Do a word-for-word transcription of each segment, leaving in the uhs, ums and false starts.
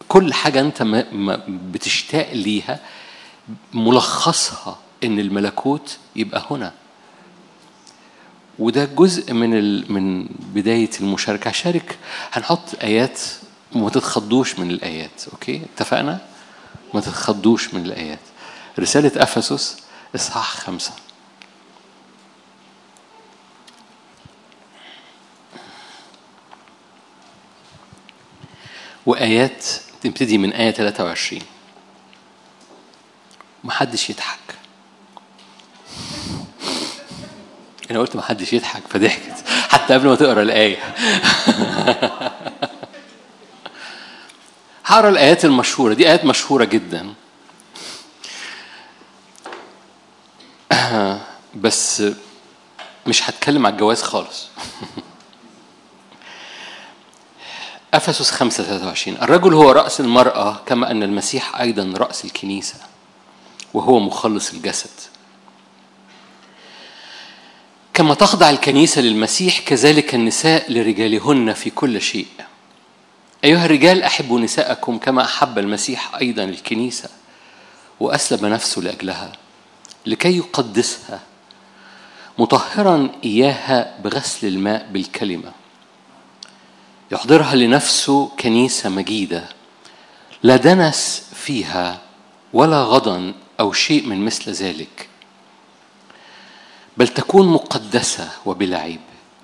كل حاجة أنت ما بتشتاق ليها ملخصها إن الملكوت يبقى هنا. وده جزء من من بداية المشاركة. شارك، هنحط آيات وما تتخضوش من الآيات. أوكي، اتفقنا؟ ما تتخضوش من الآيات. رسالة أفسس إصحاح خمسة، وآيات تبتدي من آية ثلاثة وعشرين. محدش يضحك. أنا قلت محدش يضحك فضحكت حتى قبل ما تقرأ الآية. هقرأ الآيات المشهورة دي، آيات مشهورة جدا بس مش هتكلم على الجواز خالص. أفسس خمسة ثلاثة وعشرين. الرجل هو رأس المرأة كما أن المسيح أيضا رأس الكنيسة وهو مخلص الجسد. كما تخضع الكنيسة للمسيح كذلك النساء لرجالهن في كل شيء. أيها الرجال أحبوا نساءكم كما أحب المسيح أيضا الكنيسة وأسلم نفسه لأجلها لكي يقدسها مطهرا إياها بغسل الماء بالكلمة، يحضرها لنفسه كنيسة مجيدة لا دنس فيها ولا غضن أو شيء من مثل ذلك، بل تكون مقدسة وبلا عيب.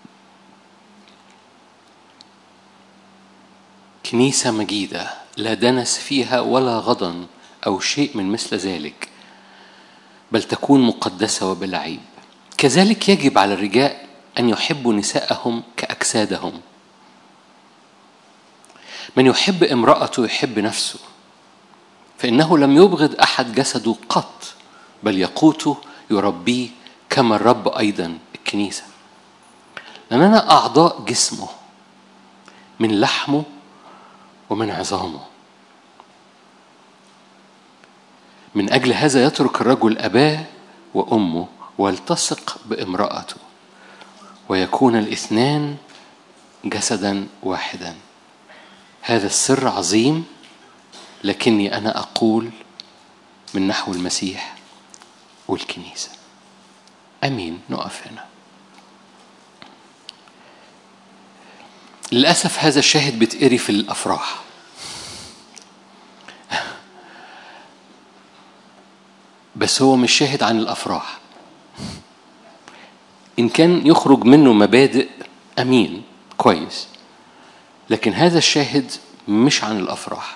كنيسة مجيدة لا دنس فيها ولا غضن أو شيء من مثل ذلك، بل تكون مقدسة وبلا عيب. كذلك يجب على الرجال أن يحبوا نساءهم كأجسادهم. من يحب امرأته يحب نفسه، فإنه لم يبغض أحد جسده قط، بل يقوته يربيه كما الرب أيضا الكنيسة، لأننا أعضاء جسمه من لحمه ومن عظامه. من أجل هذا يترك الرجل أباه وأمه والتصق بامرأته ويكون الاثنان جسدا واحدا. هذا السر عظيم، لكني أنا أقول من نحو المسيح والكنيسة. أمين. نقف هنا. للأسف هذا الشاهد بتقري في الأفراح. بس هو مش شاهد عن الأفراح. إن كان يخرج منه مبادئ أمين كويس، لكن هذا الشاهد مش عن الأفراح.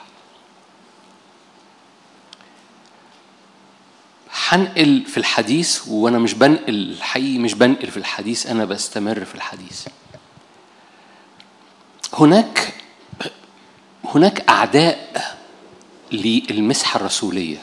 حنقل في الحديث، وأنا مش بنقل الحقيقي، مش بنقل في الحديث، أنا بستمر في الحديث. هناك هناك أعداء للمسحة الرسولية،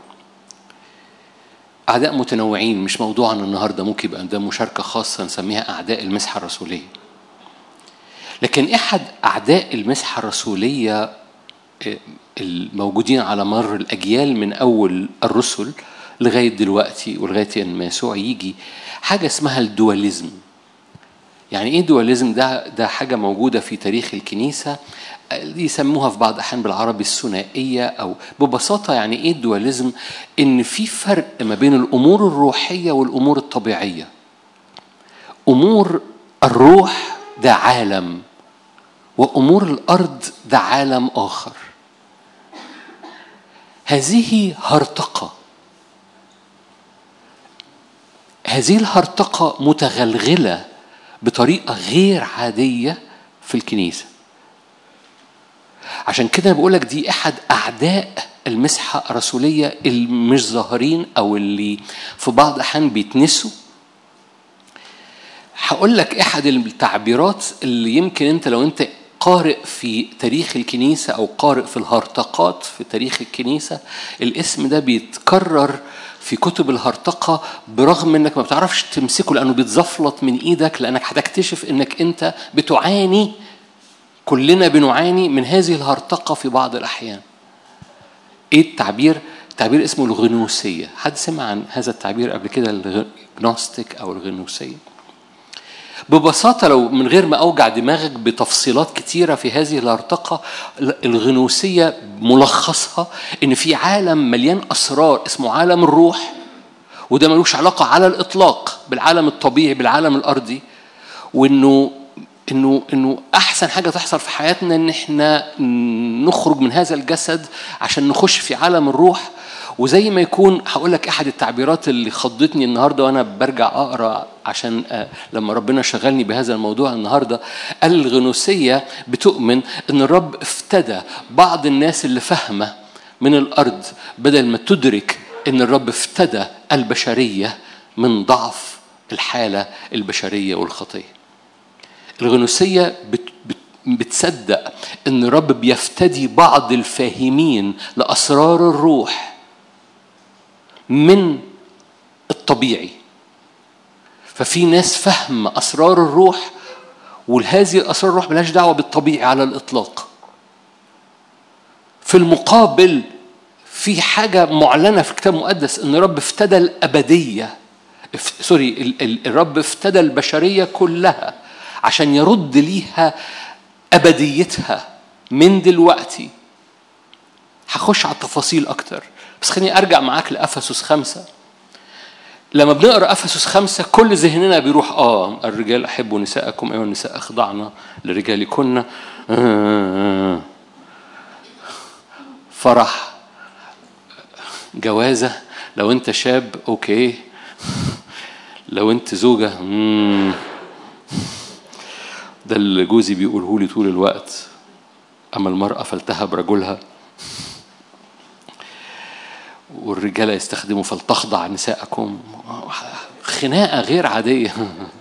أعداء متنوعين. مش موضوعنا النهاردة، ممكن يبقى ده مشاركة خاصة نسميها أعداء المسحة الرسولية. لكن أحد أعداء المسحة الرسولية الموجودين على مر الأجيال من أول الرسل لغاية دلوقتي ولغاية أن يسوع يجي، حاجة اسمها الدواليزم. يعني إيه دواليزم؟ ده ده حاجة موجودة في تاريخ الكنيسة، يسموها في بعض الأحيان بالعربي الثنائية. أو ببساطة يعني إيه الدواليزم؟ إن في فرق ما بين الأمور الروحية والأمور الطبيعية. أمور الروح ده عالم، وأمور الأرض ده عالم آخر. هذه هرطقة، هذه الهرطقة متغلغلة بطريقة غير عادية في الكنيسة. عشان كده بقولك دي أحد أعداء المسحة الرسولية اللي مش ظاهرين أو اللي في بعض الأحيان بيتنسوا. هقولك أحد التعبيرات اللي يمكن أنت لو أنت قارئ في تاريخ الكنيسة أو قارئ في الهرطقات في تاريخ الكنيسة، الاسم ده بيتكرر في كتب الهرطقة برغم أنك ما بتعرفش تمسكه لأنه بيتزفلط من إيدك، لأنك هتكتشف أنك أنت بتعاني، كلنا بنعاني من هذه الهرطقة في بعض الأحيان. إيه التعبير؟ تعبير اسمه الغنوسية. حد سمع عن هذا التعبير قبل كده؟ الغنوستيك أو الغنوسية. ببساطة لو من غير ما أوجع دماغك بتفصيلات كتيرة في هذه الارتقاء، الغنوسية ملخصها إن في عالم مليان أسرار اسمه عالم الروح، وده ملوش علاقة على الإطلاق بالعالم الطبيعي بالعالم الأرضي، وإنه إنه إنه أحسن حاجة تحصل في حياتنا إن إحنا نخرج من هذا الجسد عشان نخش في عالم الروح. وزي ما يكون هقول لك أحد التعبيرات اللي خضتني النهاردة وأنا برجع أقرأ عشان لما ربنا شغلني بهذا الموضوع النهاردة، قال الغنوسية بتؤمن إن الرب افتدى بعض الناس اللي فهمة من الأرض بدل ما تدرك إن الرب افتدى البشرية من ضعف الحالة البشرية والخطية. الغنوسية بت بت بتصدق إن الرب بيفتدي بعض الفاهمين لأسرار الروح من الطبيعي. ففي ناس فهم أسرار الروح، وهذه أسرار الروح ملهاش دعوة بالطبيعي على الإطلاق. في المقابل في حاجة معلنة في الكتاب المقدس إن الرب افتدى الأبدية، سوري ال ال الرب افتدى البشرية كلها عشان يرد ليها أبديتها من دلوقتي. هخش على التفاصيل أكتر، بس خليني أرجع معاك لأفسس خمسة. لما بنقرأ أفسس خمسة كل ذهننا بيروح آه الرجال أحبوا نساءكم أيها النساء أخضعنا لرجالكن، آه فرح، جوازة. لو أنت شاب أوكي، لو أنت زوجة مم. ده اللي جوزي بيقوله لي طول الوقت، أما المرأة فلتهب رجلها، والرجالة يستخدموا فلتخضع نساءكم. خناقة غير عادية.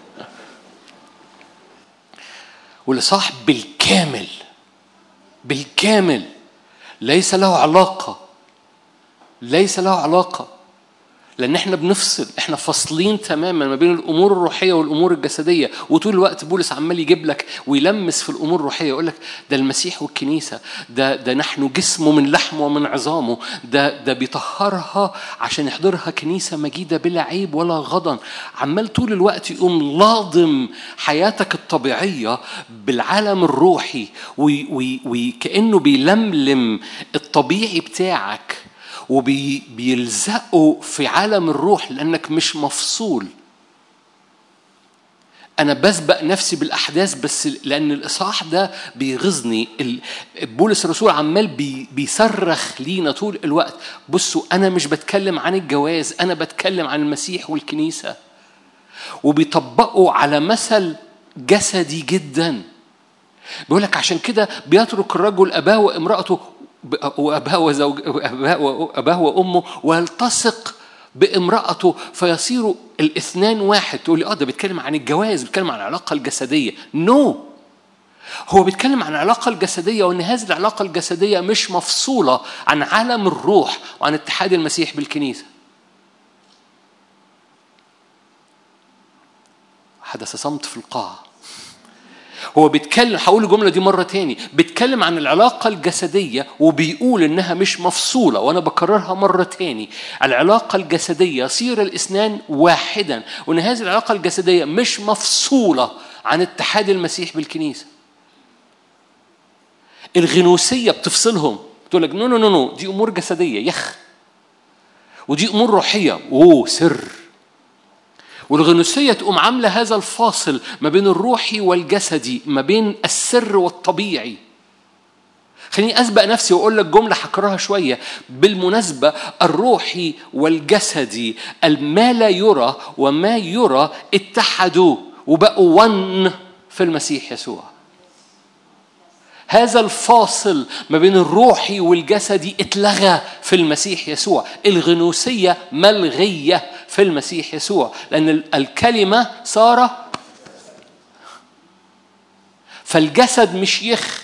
والإصحاح بالكامل بالكامل ليس له علاقة ليس له علاقة لأن احنا بنفصل، احنا فاصلين تماما ما بين الأمور الروحية والأمور الجسدية. وطول الوقت بولس عمال يجيب لك ويلمس في الأمور الروحية، يقول لك ده المسيح والكنيسة، ده ده نحن جسمه من لحمه ومن عظامه، ده ده بيطهرها عشان يحضرها كنيسة مجيدة بلا عيب ولا غضن. عمال طول الوقت يقوم لاضم حياتك الطبيعية بالعالم الروحي، وكأنه بيلملم الطبيعي بتاعك وبيلزقوا في عالم الروح لأنك مش مفصول. أنا بسبق نفسي بالأحداث بس لأن الإصحاح ده بيغزني. بولس الرسول عمال بيصرخ لينا طول الوقت، بصوا أنا مش بتكلم عن الجواز، أنا بتكلم عن المسيح والكنيسة، وبيطبقوا على مثل جسدي جدا. بيقولك عشان كده بيترك الرجل أباه وامرأته وأباه وزوج أباه وأمه ويلتصق بامرأته فيصيروا الاثنان واحد. تقول لي آه ده بيتكلم عن الجواز، بيتكلم عن العلاقة الجسدية. نو no. هو بيتكلم عن العلاقة الجسدية، وأن هذه العلاقة الجسدية مش مفصولة عن عالم الروح وعن اتحاد المسيح بالكنيسة. حدث صمت في القاعة. هو بيتكلم، هقول الجملة دي مرة تاني، بيتكلم عن العلاقة الجسدية وبيقول إنها مش مفصولة، وأنا بكررها مرة تاني. العلاقة الجسدية يصير الإثنان واحدا، وإن هذه العلاقة الجسدية مش مفصولة عن اتحاد المسيح بالكنيسة. الغنوسية بتفصلهم، تقول لك نو نو نو نو دي أمور جسدية يخ، ودي أمور روحية أوه سر. والغنوسية تقوم عاملة هذا الفاصل ما بين الروحي والجسدي، ما بين السر والطبيعي. خليني أسبق نفسي وأقول لك جملة حكرها شوية. بالمناسبة الروحي والجسدي ما لا يرى وما يرى اتحدوا وبقوا ون في المسيح يسوع. هذا الفاصل ما بين الروحي والجسدي اتلغى في المسيح يسوع. الغنوسية ملغية في المسيح يسوع لأن الكلمة صار، فالجسد مش يخ.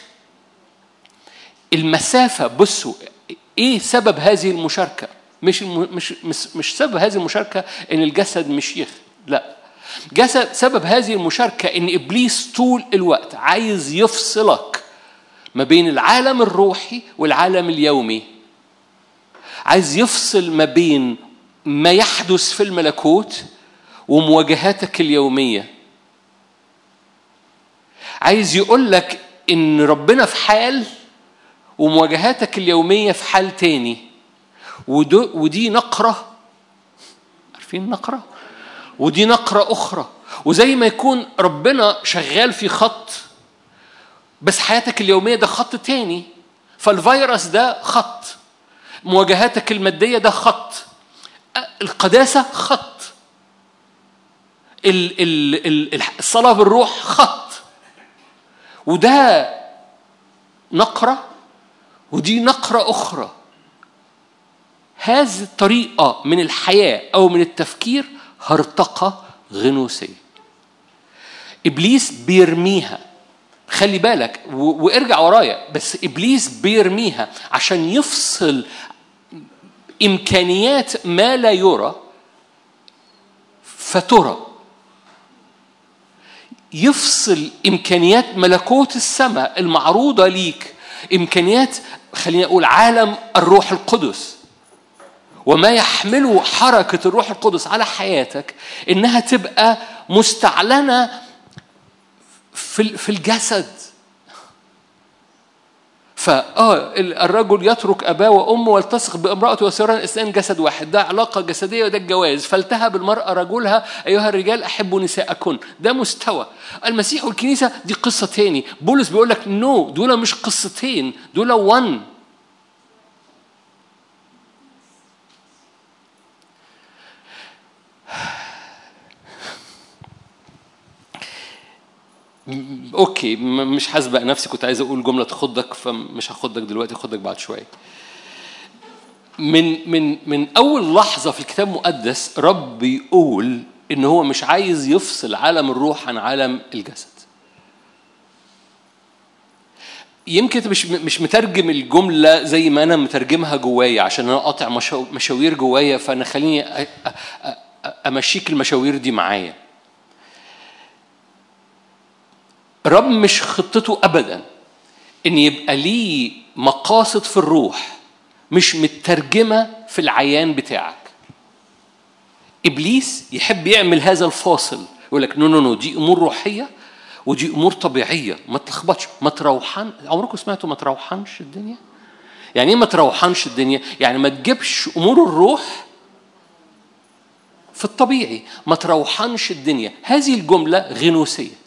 المسافة، بصوا ايه سبب هذه المشاركة؟ مش مش مش, مش سبب هذه المشاركة ان الجسد مش يخ، لا. جسد سبب هذه المشاركة ان ابليس طول الوقت عايز يفصلك ما بين العالم الروحي والعالم اليومي. عايز يفصل ما بين ما يحدث في الملكوت ومواجهاتك اليومية. عايز يقول لك إن ربنا في حال ومواجهاتك اليومية في حال تاني. ودي نقرة، عارفين نقرة؟ ودي نقرة أخرى. وزي ما يكون ربنا شغال في خط، بس حياتك اليومية ده خط تاني. فالفيروس ده خط، مواجهاتك المادية ده خط، القداسة خط، الصلاة بالروح خط. وده نقرة ودي نقرة أخرى. هذه الطريقة من الحياة أو من التفكير هرطقة غنوسية. إبليس بيرميها، خلي بالك وارجع ورايا، بس إبليس بيرميها عشان يفصل إمكانيات ما لا يرى فترى، يفصل إمكانيات ملكوت السماء المعروضة ليك، إمكانيات خلينا أقول عالم الروح القدس وما يحمله حركة الروح القدس على حياتك، إنها تبقى مستعلنة في الجسد. فالرجل يترك أباه وأمه والتصق بامرأته وصيران اثنين جسد واحد. ده علاقة جسدية وده الجواز. فالتهب المرأة رجلها أيها الرجال أحبوا نساءكن. ده مستوى. المسيح والكنيسة دي قصة تاني. بولس بيقول لك نو، دول مش قصتين، دول وان. اوكي، مش هسبق نفسي، كنت عايز اقول جمله تخضك فمش هاخدك دلوقتي، هاخدك بعد شويه. من من من اول لحظه في الكتاب المقدس رب يقول ان هو مش عايز يفصل عالم الروح عن عالم الجسد. يمكن مش مش مترجم الجمله زي ما انا مترجمها جوايا عشان انا قاطع مشاوير جوايا، فانا خليني امشيك المشاوير دي معايا. رب مش خطته أبداً إن يبقى ليه مقاصد في الروح مش مترجمة في العيان بتاعك. إبليس يحب يعمل هذا الفاصل، يقول لك نو نو نو دي أمور روحية ودي أمور طبيعية، ما تلخبطش، ما تروحن. عمركم سمعتوا ما تروحنش الدنيا؟ يعني إيه ما تروحنش الدنيا؟ يعني ما تجيبش أمور الروح في الطبيعي، ما تروحنش الدنيا. هذه الجملة غنوسية.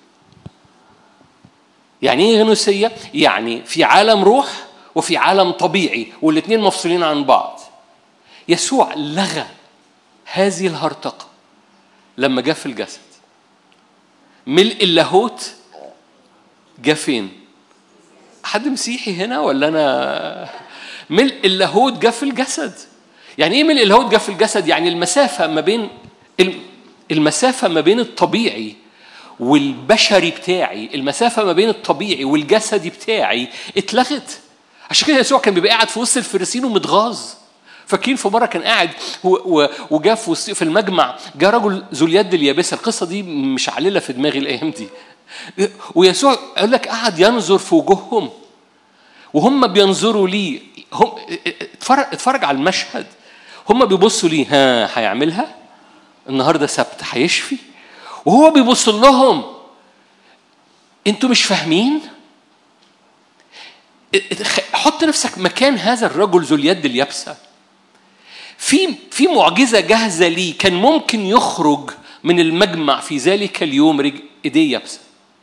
يعني ايه غنوسية؟ يعني في عالم روح وفي عالم طبيعي والاثنين مفصولين عن بعض. يسوع لغى هذه الهرطقة لما جاء في الجسد. ملء اللاهوت جاء فين؟ حد مسيحي هنا ولا أنا؟ ملء اللاهوت جاء في الجسد. يعني ايه ملء اللاهوت جاء في الجسد؟ يعني المسافة ما بين المسافة ما بين الطبيعي والبشري بتاعي، المسافة ما بين الطبيعي والجسدي بتاعي اتلغت. عشان كده يسوع كان بيبقى قاعد في وسط الفريسيين ومتغاظ. فاكرين في مرة كان قاعد وجاء في وسط في المجمع جاء رجل ذو اليد اليابسة. القصة دي مش عليلة في دماغي الأيام دي. ويسوع قال لك قاعد ينظر في وجوههم وهم بينظروا لي. هم اتفرج, اتفرج على المشهد. هم بيبصوا لي، ها هيعملها النهاردة سبت هيشفي، وهو بيبص لهم انتوا مش فاهمين. حط نفسك مكان هذا الرجل ذو اليد اليابسة. في في معجزة جاهزة ليه. كان ممكن يخرج من المجمع في ذلك اليوم ايديه يابسة.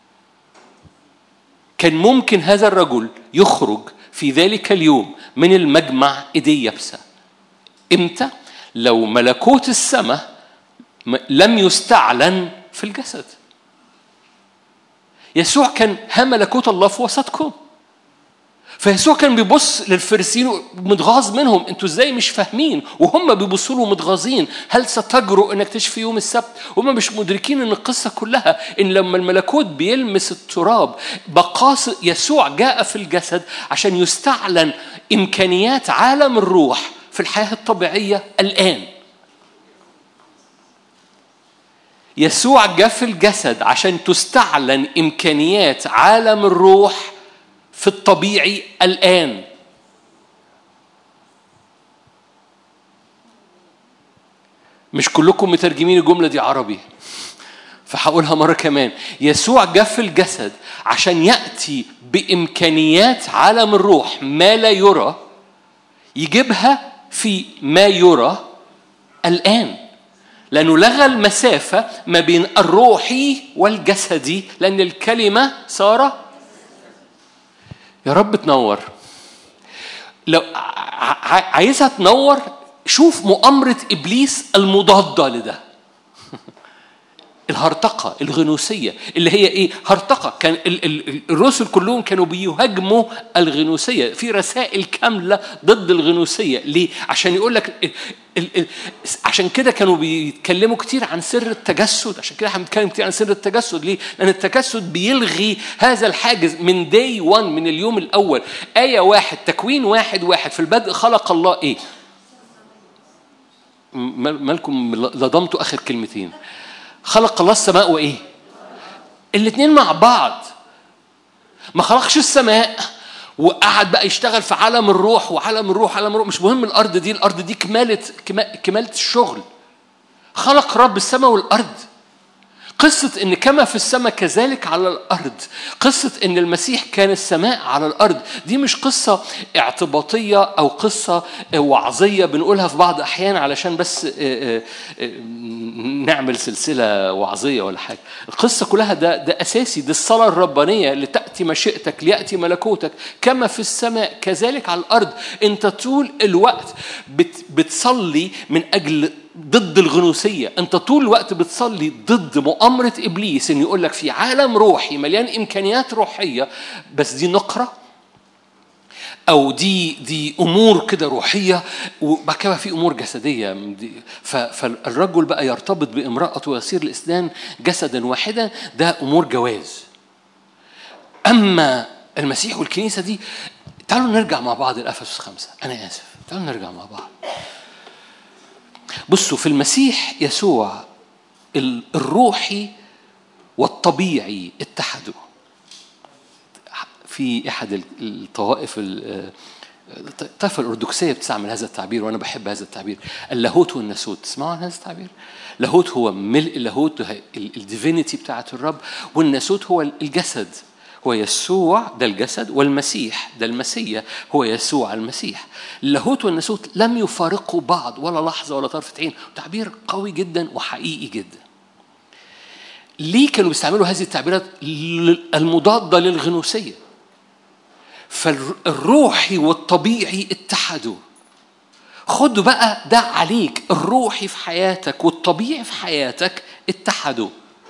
كان ممكن هذا الرجل يخرج في ذلك اليوم من المجمع ايديه يابسة. امتى؟ لو ملكوت السماء لم يستعلن في الجسد. يسوع كان ها ملكوت الله في وسطكم. فيسوع كان بيبص للفريسيين متغاظ منهم، انتوا ازاي مش فاهمين؟ وهم بيبصوا له متغاظين، هل ستجرؤ انك تشفي يوم السبت؟ وهم مش مدركين ان القصه كلها ان لما الملكوت بيلمس التراب بقاص يسوع جاء في الجسد عشان يستعلن امكانيات عالم الروح في الحياه الطبيعيه الان. يسوع جاء في الجسد عشان تستعلن إمكانيات عالم الروح في الطبيعي الآن. مش كلكم مترجمين الجملة دي عربي، فهقولها مرة كمان، يسوع جاء في الجسد عشان يأتي بإمكانيات عالم الروح ما لا يرى، يجيبها في ما يرى الآن، لأنه لغى المسافة ما بين الروحي والجسدي، لأن الكلمة صار. يا رب تنور. لو عايزها تنور شوف مؤامرة إبليس المضادة لده. الهرطقة الغنوسية اللي هي إيه؟ هرطقة. كان الرسل كلهم كانوا بيهاجموا الغنوسية، في رسائل كاملة ضد الغنوسية. ليه؟ عشان يقول لك، عشان كده كانوا بيتكلموا كتير عن سر التجسد. عشان كده احنا بنتكلم كتير عن سر التجسد. ليه؟ لأن التجسد بيلغي هذا الحاجز من داي وان، من اليوم الأول. آية واحد، تكوين واحد واحد، في البدء خلق الله إيه؟ مالكم لضمتوا آخر كلمتين؟ خلق الله السماء وإيه؟ الاثنين مع بعض. ما خلقش السماء وقعد بقى يشتغل في عالم الروح، وعالم الروح عالم الروح مش مهم. الأرض دي الأرض دي كمالة كمالة الشغل. خلق رب السماء والأرض. قصة إن كما في السماء كذلك على الأرض. قصة إن المسيح كان السماء على الأرض. دي مش قصة اعتباطية أو قصة وعظية بنقولها في بعض أحيان علشان بس نعمل سلسلة وعظية ولا حاجة. القصة كلها ده ده أساسي. دي الصلاة الربانية، لتأتي مشيئتك، ليأتي ملكوتك كما في السماء كذلك على الأرض. أنت طول الوقت بتصلي من أجل ضد الغنوسية. أنت طول الوقت بتصلي ضد مؤامرة إبليس إنه يقول لك في عالم روحي مليان إمكانيات روحية، بس دي نقرة أو دي دي أمور كده روحية، وبعد كده في أمور جسدية. فالرجل بقى يرتبط بامرأته ويصير الإثنان جسدا واحدا. ده أمور جواز. أما المسيح والكنيسة دي، تعالوا نرجع مع بعض لأفسس خمسة. أنا آسف، تعالوا نرجع مع بعض. بصوا، في المسيح يسوع الروحي والطبيعي اتحدوا. في أحد الطوائف الطائفة الأرثوذكسية بتستعمل هذا التعبير، وأنا بحب هذا التعبير، اللاهوت والناسوت. تسمعوا عن هذا التعبير؟ لاهوت هو ملء اللاهوت، الديفينيتي بتاعة الرب، والناسوت هو الجسد، هو يسوع ده الجسد، والمسيح ده المسيح هو يسوع المسيح. اللاهوت والناسوت لم يفارقوا بعض ولا لحظة ولا طرفة عين. تعبير قوي جدا وحقيقي جدا. ليه كانوا بيستعملوا هذه التعبيرات المضادة للغنوسية؟ فالروحي والطبيعي اتحدوا. خدوا بقى ده عليك، الروحي في حياتك والطبيعي في حياتك اتحدوا.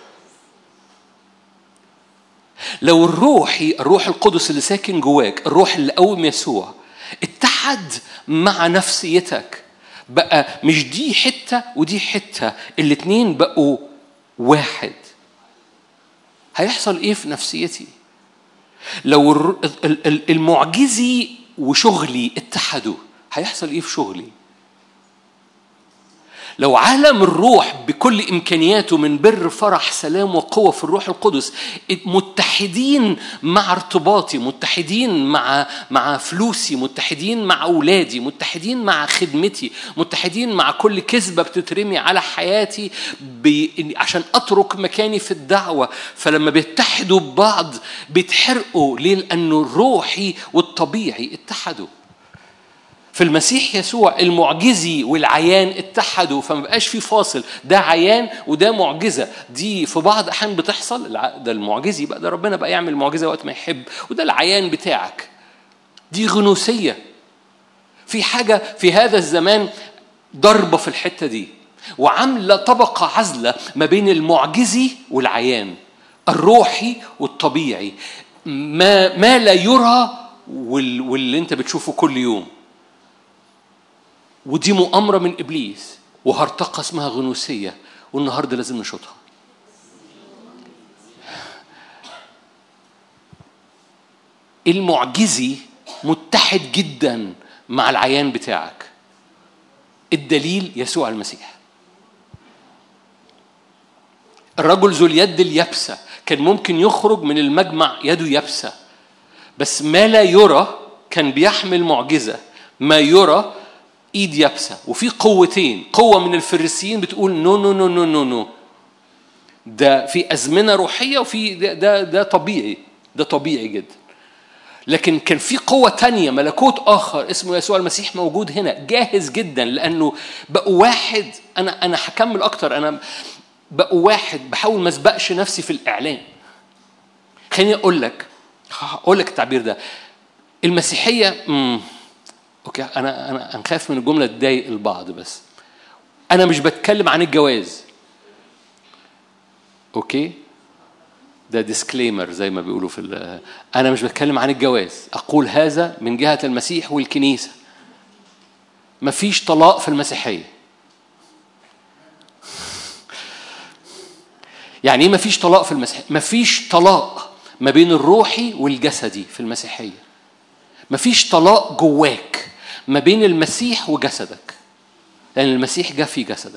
لو الروحي، الروح القدس اللي ساكن جواك، الروح اللي قوم يسوع، اتحد مع نفسيتك، بقى مش دي حتة ودي حتة، الاتنين بقوا واحد، هيحصل ايه في نفسيتي؟ لو المعجزي وشغلي اتحدوا، هيحصل ايه في شغلي؟ لو عالم الروح بكل إمكانياته من بر فرح سلام وقوة في الروح القدس متحدين مع ارتباطي، متحدين مع مع فلوسي، متحدين مع أولادي، متحدين مع خدمتي، متحدين مع كل كذبة بتترمي على حياتي عشان أترك مكاني في الدعوة. فلما بيتحدوا ببعض بيتحرقوا. ليه؟ لأنه الروحي والطبيعي اتحدوا. في المسيح يسوع المعجزي والعيان اتحدوا، فما بقاش في فاصل، ده عيان وده معجزة. دي في بعض أحيان بتحصل، ده المعجزي بقى، ده ربنا بقى يعمل معجزة وقت ما يحب، وده العيان بتاعك. دي غنوسية. في حاجة في هذا الزمان ضربة في الحتة دي، وعاملة طبقة عزلة ما بين المعجزي والعيان، الروحي والطبيعي، ما ما لا يرى واللي انت بتشوفه كل يوم. ودي مؤامرة من إبليس وهرطقة اسمها غنوسية، والنهاردة لازم نشوطها. المعجزي متحد جدا مع العيان بتاعك. الدليل يسوع المسيح. الرجل ذو اليد اليابسة كان ممكن يخرج من المجمع يده يابسة، بس ما لا يرى كان بيحمل معجزة، ما يرى ايد يابسه. وفي قوتين، قوه من الفريسيين بتقول نو نو نو نو نو نو ده في أزمنة روحية وفي ده, ده ده طبيعي، ده طبيعي جدا. لكن كان في قوة تانية، ملكوت آخر اسمه يسوع المسيح موجود هنا جاهز جدا، لأنه بقوا واحد. أنا أنا هكمل أكتر. أنا بقوا واحد، بحاول ما اسبقش نفسي في الإعلان. خليني أقول لك أقول لك التعبير ده. المسيحية امم أوكي، أنا أنا أنخاف من الجملة تضايق البعض، بس أنا مش بتكلم عن الجواز. أوكي، ده ديسكليمر زي ما بيقولوا في. أنا مش بتكلم عن الجواز، أقول هذا من جهة المسيح والكنيسة. مفيش طلاق في المسيحية. يعني إيه مفيش طلاق في المسيحية؟ مفيش طلاق ما بين الروحي والجسدي في المسيحية. مفيش طلاق جواك ما بين المسيح وجسدك، لأن المسيح جاء في جسدك.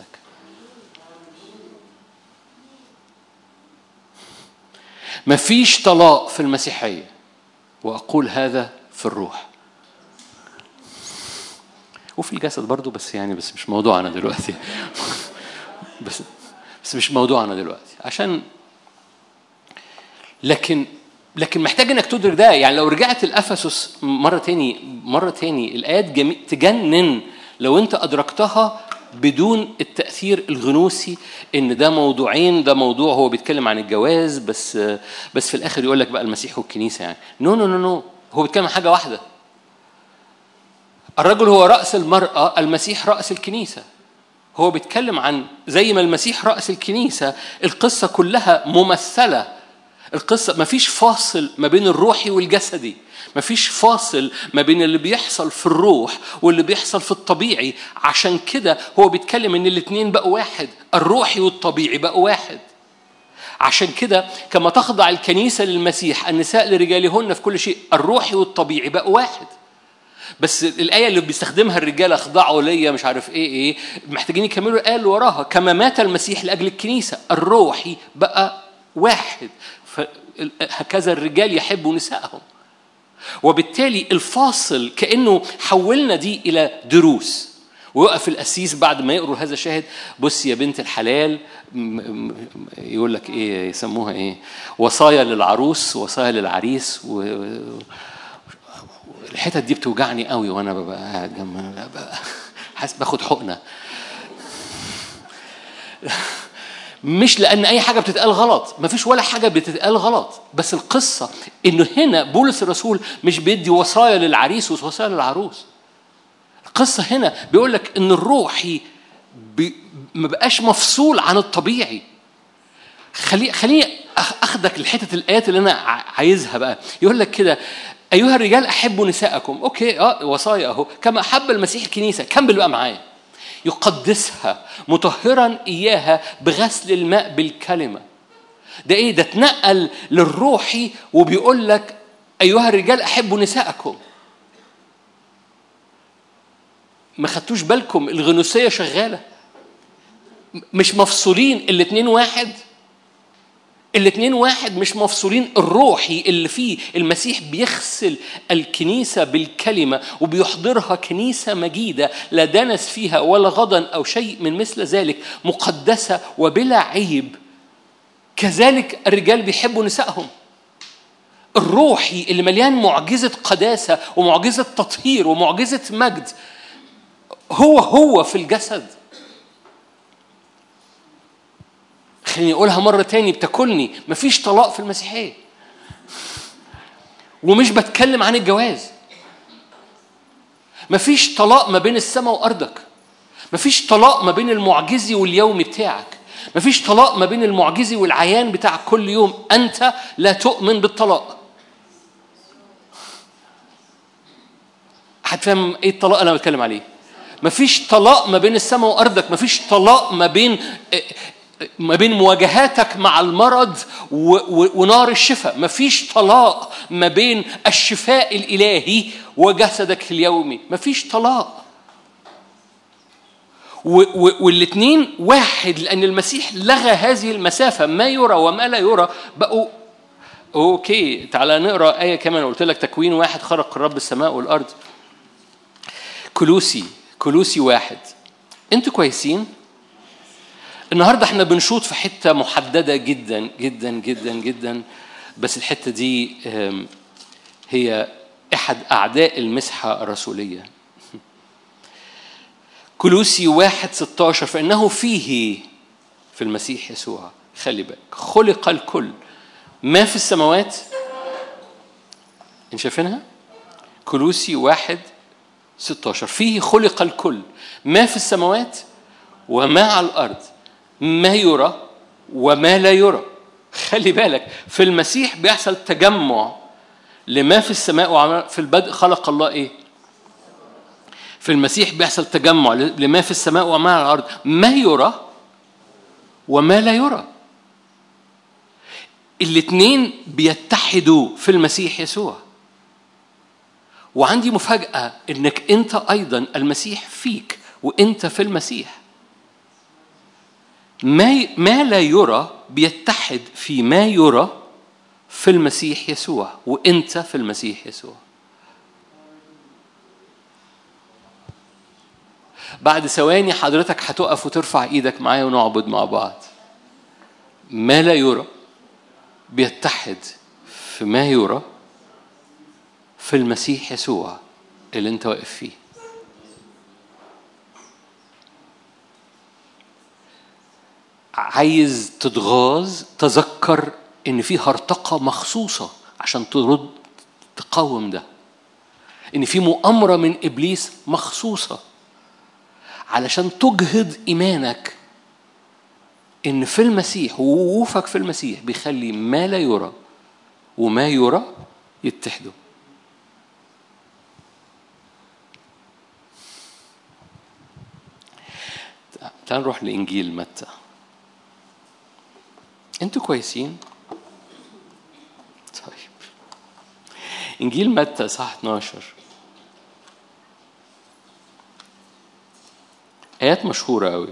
مفيش طلاق في المسيحية، وأقول هذا في الروح وفي الجسد برضو، بس يعني بس مش موضوعنا دلوقتي. بس بس مش موضوعنا دلوقتي عشان لكن لكن محتاج انك تدرك ده. يعني لو رجعت الأفسس مرة تاني مرة تاني الآيات جميل تجنن لو انت أدركتها بدون التأثير الغنوسي ان ده موضوعين. ده موضوع هو بيتكلم عن الجواز بس بس في الآخر يقول لك بقى المسيح والكنيسة. يعني نو نو نو نو هو بيتكلم عن حاجة واحدة. الرجل هو رأس المرأة، المسيح رأس الكنيسة. هو بيتكلم عن زي ما المسيح رأس الكنيسة، القصة كلها ممثلة. القصة ما فيش فاصل ما بين الروحي والجسدي، ما فيش فاصل ما بين اللي بيحصل في الروح واللي بيحصل في الطبيعي. عشان كده هو بيتكلم ان الاثنين بقوا واحد، الروحي والطبيعي بقوا واحد. عشان كده كما تخضع الكنيسة للمسيح النساء لرجالهن في كل شيء، الروحي والطبيعي بقوا واحد. بس الآية اللي بيستخدمها الرجال اخضعوا ليا مش عارف ايه ايه محتاجين يكملوا الآية اللي وراها. كما مات المسيح لأجل الكنيسة، الروحي بقى واحد، هكذا الرجال يحبوا نسائهم. وبالتالي الفاصل كأنه حولنا دي إلى دروس. ويقف الأسيس بعد ما يقروا هذا الشاهد، بص يا بنت الحلال، يقول لك إيه يسموها إيه، وصايا للعروس وصايا للعريس. والحتة دي بتوجعني قوي وأنا ببقى قاعد جنب حاسس باخد حقنة. مش لأن أي حاجة بتتقال غلط، ما فيش ولا حاجة بتتقال غلط، بس القصة إنه هنا بولس الرسول مش بيدي وصايا للعريس ووصايا للعروس. القصة هنا بيقول لك إن الروحي ما بقاش مفصول عن الطبيعي. خلي خليني أخدك لحتة الآيات اللي أنا عايزها بقى. يقول لك كده، أيها الرجال أحبوا نساءكم. أوكي، آه وصايا أهو. كما أحب المسيح الكنيسة، كمل بقى معايا، يقدسها مطهرا إياها بغسل الماء بالكلمة. ده إيه؟ ده تنقل للروحي وبيقول لك أيها الرجال أحبوا نساءكم. ما خدتوش بالكم الغنوسية شغالة؟ مش مفصولين، الاتنين واحد. الاتنين واحد مش مفصولين. الروحي اللي فيه المسيح بيغسل الكنيسة بالكلمة وبيحضرها كنيسة مجيدة لا دنس فيها ولا غضن أو شيء من مثل ذلك، مقدسة وبلا عيب. كذلك الرجال بيحبوا نسائهم. الروحي اللي مليان معجزة قداسة ومعجزة تطهير ومعجزة مجد هو هو في الجسد. خليني أقولها مرة تاني بتاكلني، مفيش طلاق في المسيحية. ومش بتكلم عن الجواز. مفيش طلاق ما بين السماء وأرضك. مفيش طلاق ما بين المعجزي واليومي بتاعك. مفيش طلاق ما بين المعجزي والعيان بتاعك كل يوم. أنت لا تؤمن بالطلاق. هتفهم إيه الطلاق أنا بتكلم عليه؟ مفيش طلاق ما بين السماء وأرضك. مفيش طلاق ما بين ما بين مواجهاتك مع المرض ونار الشفاء. مفيش طلاق ما بين الشفاء الإلهي وجسدك اليومي. مفيش طلاق. والاثنين واحد، لأن المسيح لغى هذه المسافة. ما يرى وما لا يرى بقوا أوكي. تعال نقرأ آية كمان. قلت لك تكوين واحد، خلق الرب السماء والأرض. كلوسي كلوسي واحد. أنتوا كويسين؟ النهاردة احنا بنشوط في حتة محددة جدا جدا جدا جدا، بس الحتة دي هي أحد أعداء المسحة الرسولية. كولوسي واحد ستة عشر، فإنه فيه في المسيح يسوع، خلي بالك، خلق الكل ما في السماوات. انت شايفينها؟ كولوسي واحد ستة عشر، فيه خلق الكل ما في السماوات وما على الأرض، ما يرى وما لا يرى. خلي بالك، في المسيح بيحصل تجمع لما في السماء وعلى. في البدء خلق الله ايه؟ في المسيح بيحصل تجمع لما في السماء وما على الأرض، ما يرى وما لا يرى. الاثنين بيتحدوا في المسيح يسوع. وعندي مفاجأة انك انت ايضا المسيح فيك وانت في المسيح. ما ما لا يرى بيتحد في ما يرى في المسيح يسوع وانت في المسيح يسوع. بعد ثواني حضرتك هتقف وترفع ايدك معايا ونعبد مع بعض. ما لا يرى بيتحد في ما يرى في المسيح يسوع اللي انت واقف فيه. عايز تتغاظ، تذكر ان في هرطقة مخصوصة عشان ترد تقاوم ده، ان في مؤامرة من ابليس مخصوصة علشان تجهض ايمانك ان في المسيح ووقوفك في المسيح بيخلي ما لا يرى وما يرى يتحدوا. تعال نروح لإنجيل متى. انتوا كويسين؟ طيب، إنجيل متى صح اثناشر، آيات مشهورة قوي.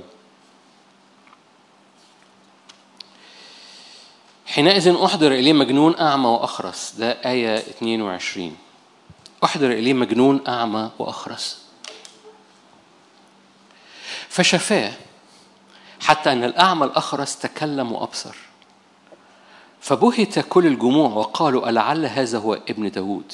حينئذ أحضر إليه مجنون أعمى وأخرس، ده آية اثنين وعشرين. أحضر إليه مجنون أعمى وأخرس فشفاه، حتى أن الأعمى الأخرس تكلم وأبصر. فبهت كل الجموع وقالوا ألعل هذا هو ابن داود.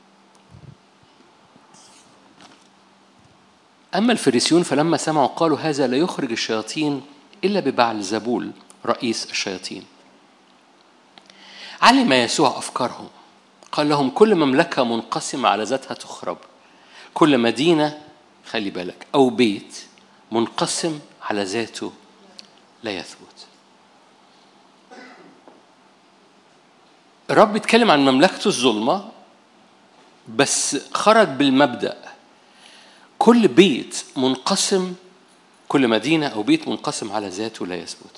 أما الفريسيون فلما سمعوا قالوا هذا لا يخرج الشياطين إلا ببعلزبول رئيس الشياطين. علم يسوع أفكارهم، قال لهم كل مملكة منقسمة على ذاتها تخرب، كل مدينة، خلي بالك، أو بيت منقسم على ذاته لا يثبت. الرب يتكلم عن مملكته الظلمة، بس خرج بالمبدأ كل بيت منقسم، كل مدينة أو بيت منقسم على ذاته لا يثبت.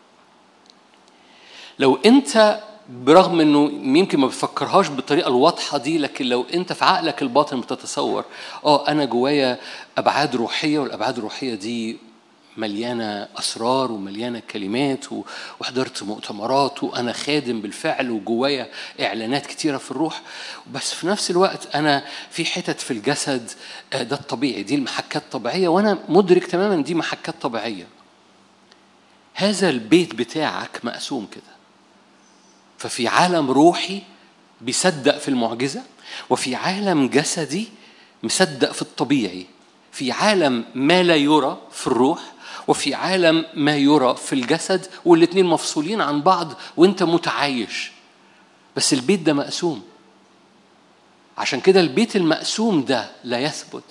لو أنت برغم أنه يمكن ما بتفكرهاش بالطريقة الواضحة دي، لكن لو أنت في عقلك الباطن بتتصور آه أنا جوايا أبعاد روحية، والأبعاد الروحية دي مليانة أسرار ومليانة كلمات، وحضرت مؤتمرات وأنا خادم بالفعل وجوايا إعلانات كتيرة في الروح، بس في نفس الوقت أنا في حتت في الجسد ده الطبيعي، دي المحكات طبيعية، وأنا مدرك تماما دي محكات طبيعية. هذا البيت بتاعك مقسوم كده. ففي عالم روحي بيصدق في المعجزة، وفي عالم جسدي مصدق في الطبيعي، في عالم ما لا يرى في الروح وفي عالم ما يرى في الجسد، والاثنين مفصولين عن بعض وانت متعايش، بس البيت ده مقسوم. عشان كده البيت المقسوم ده لا يثبت.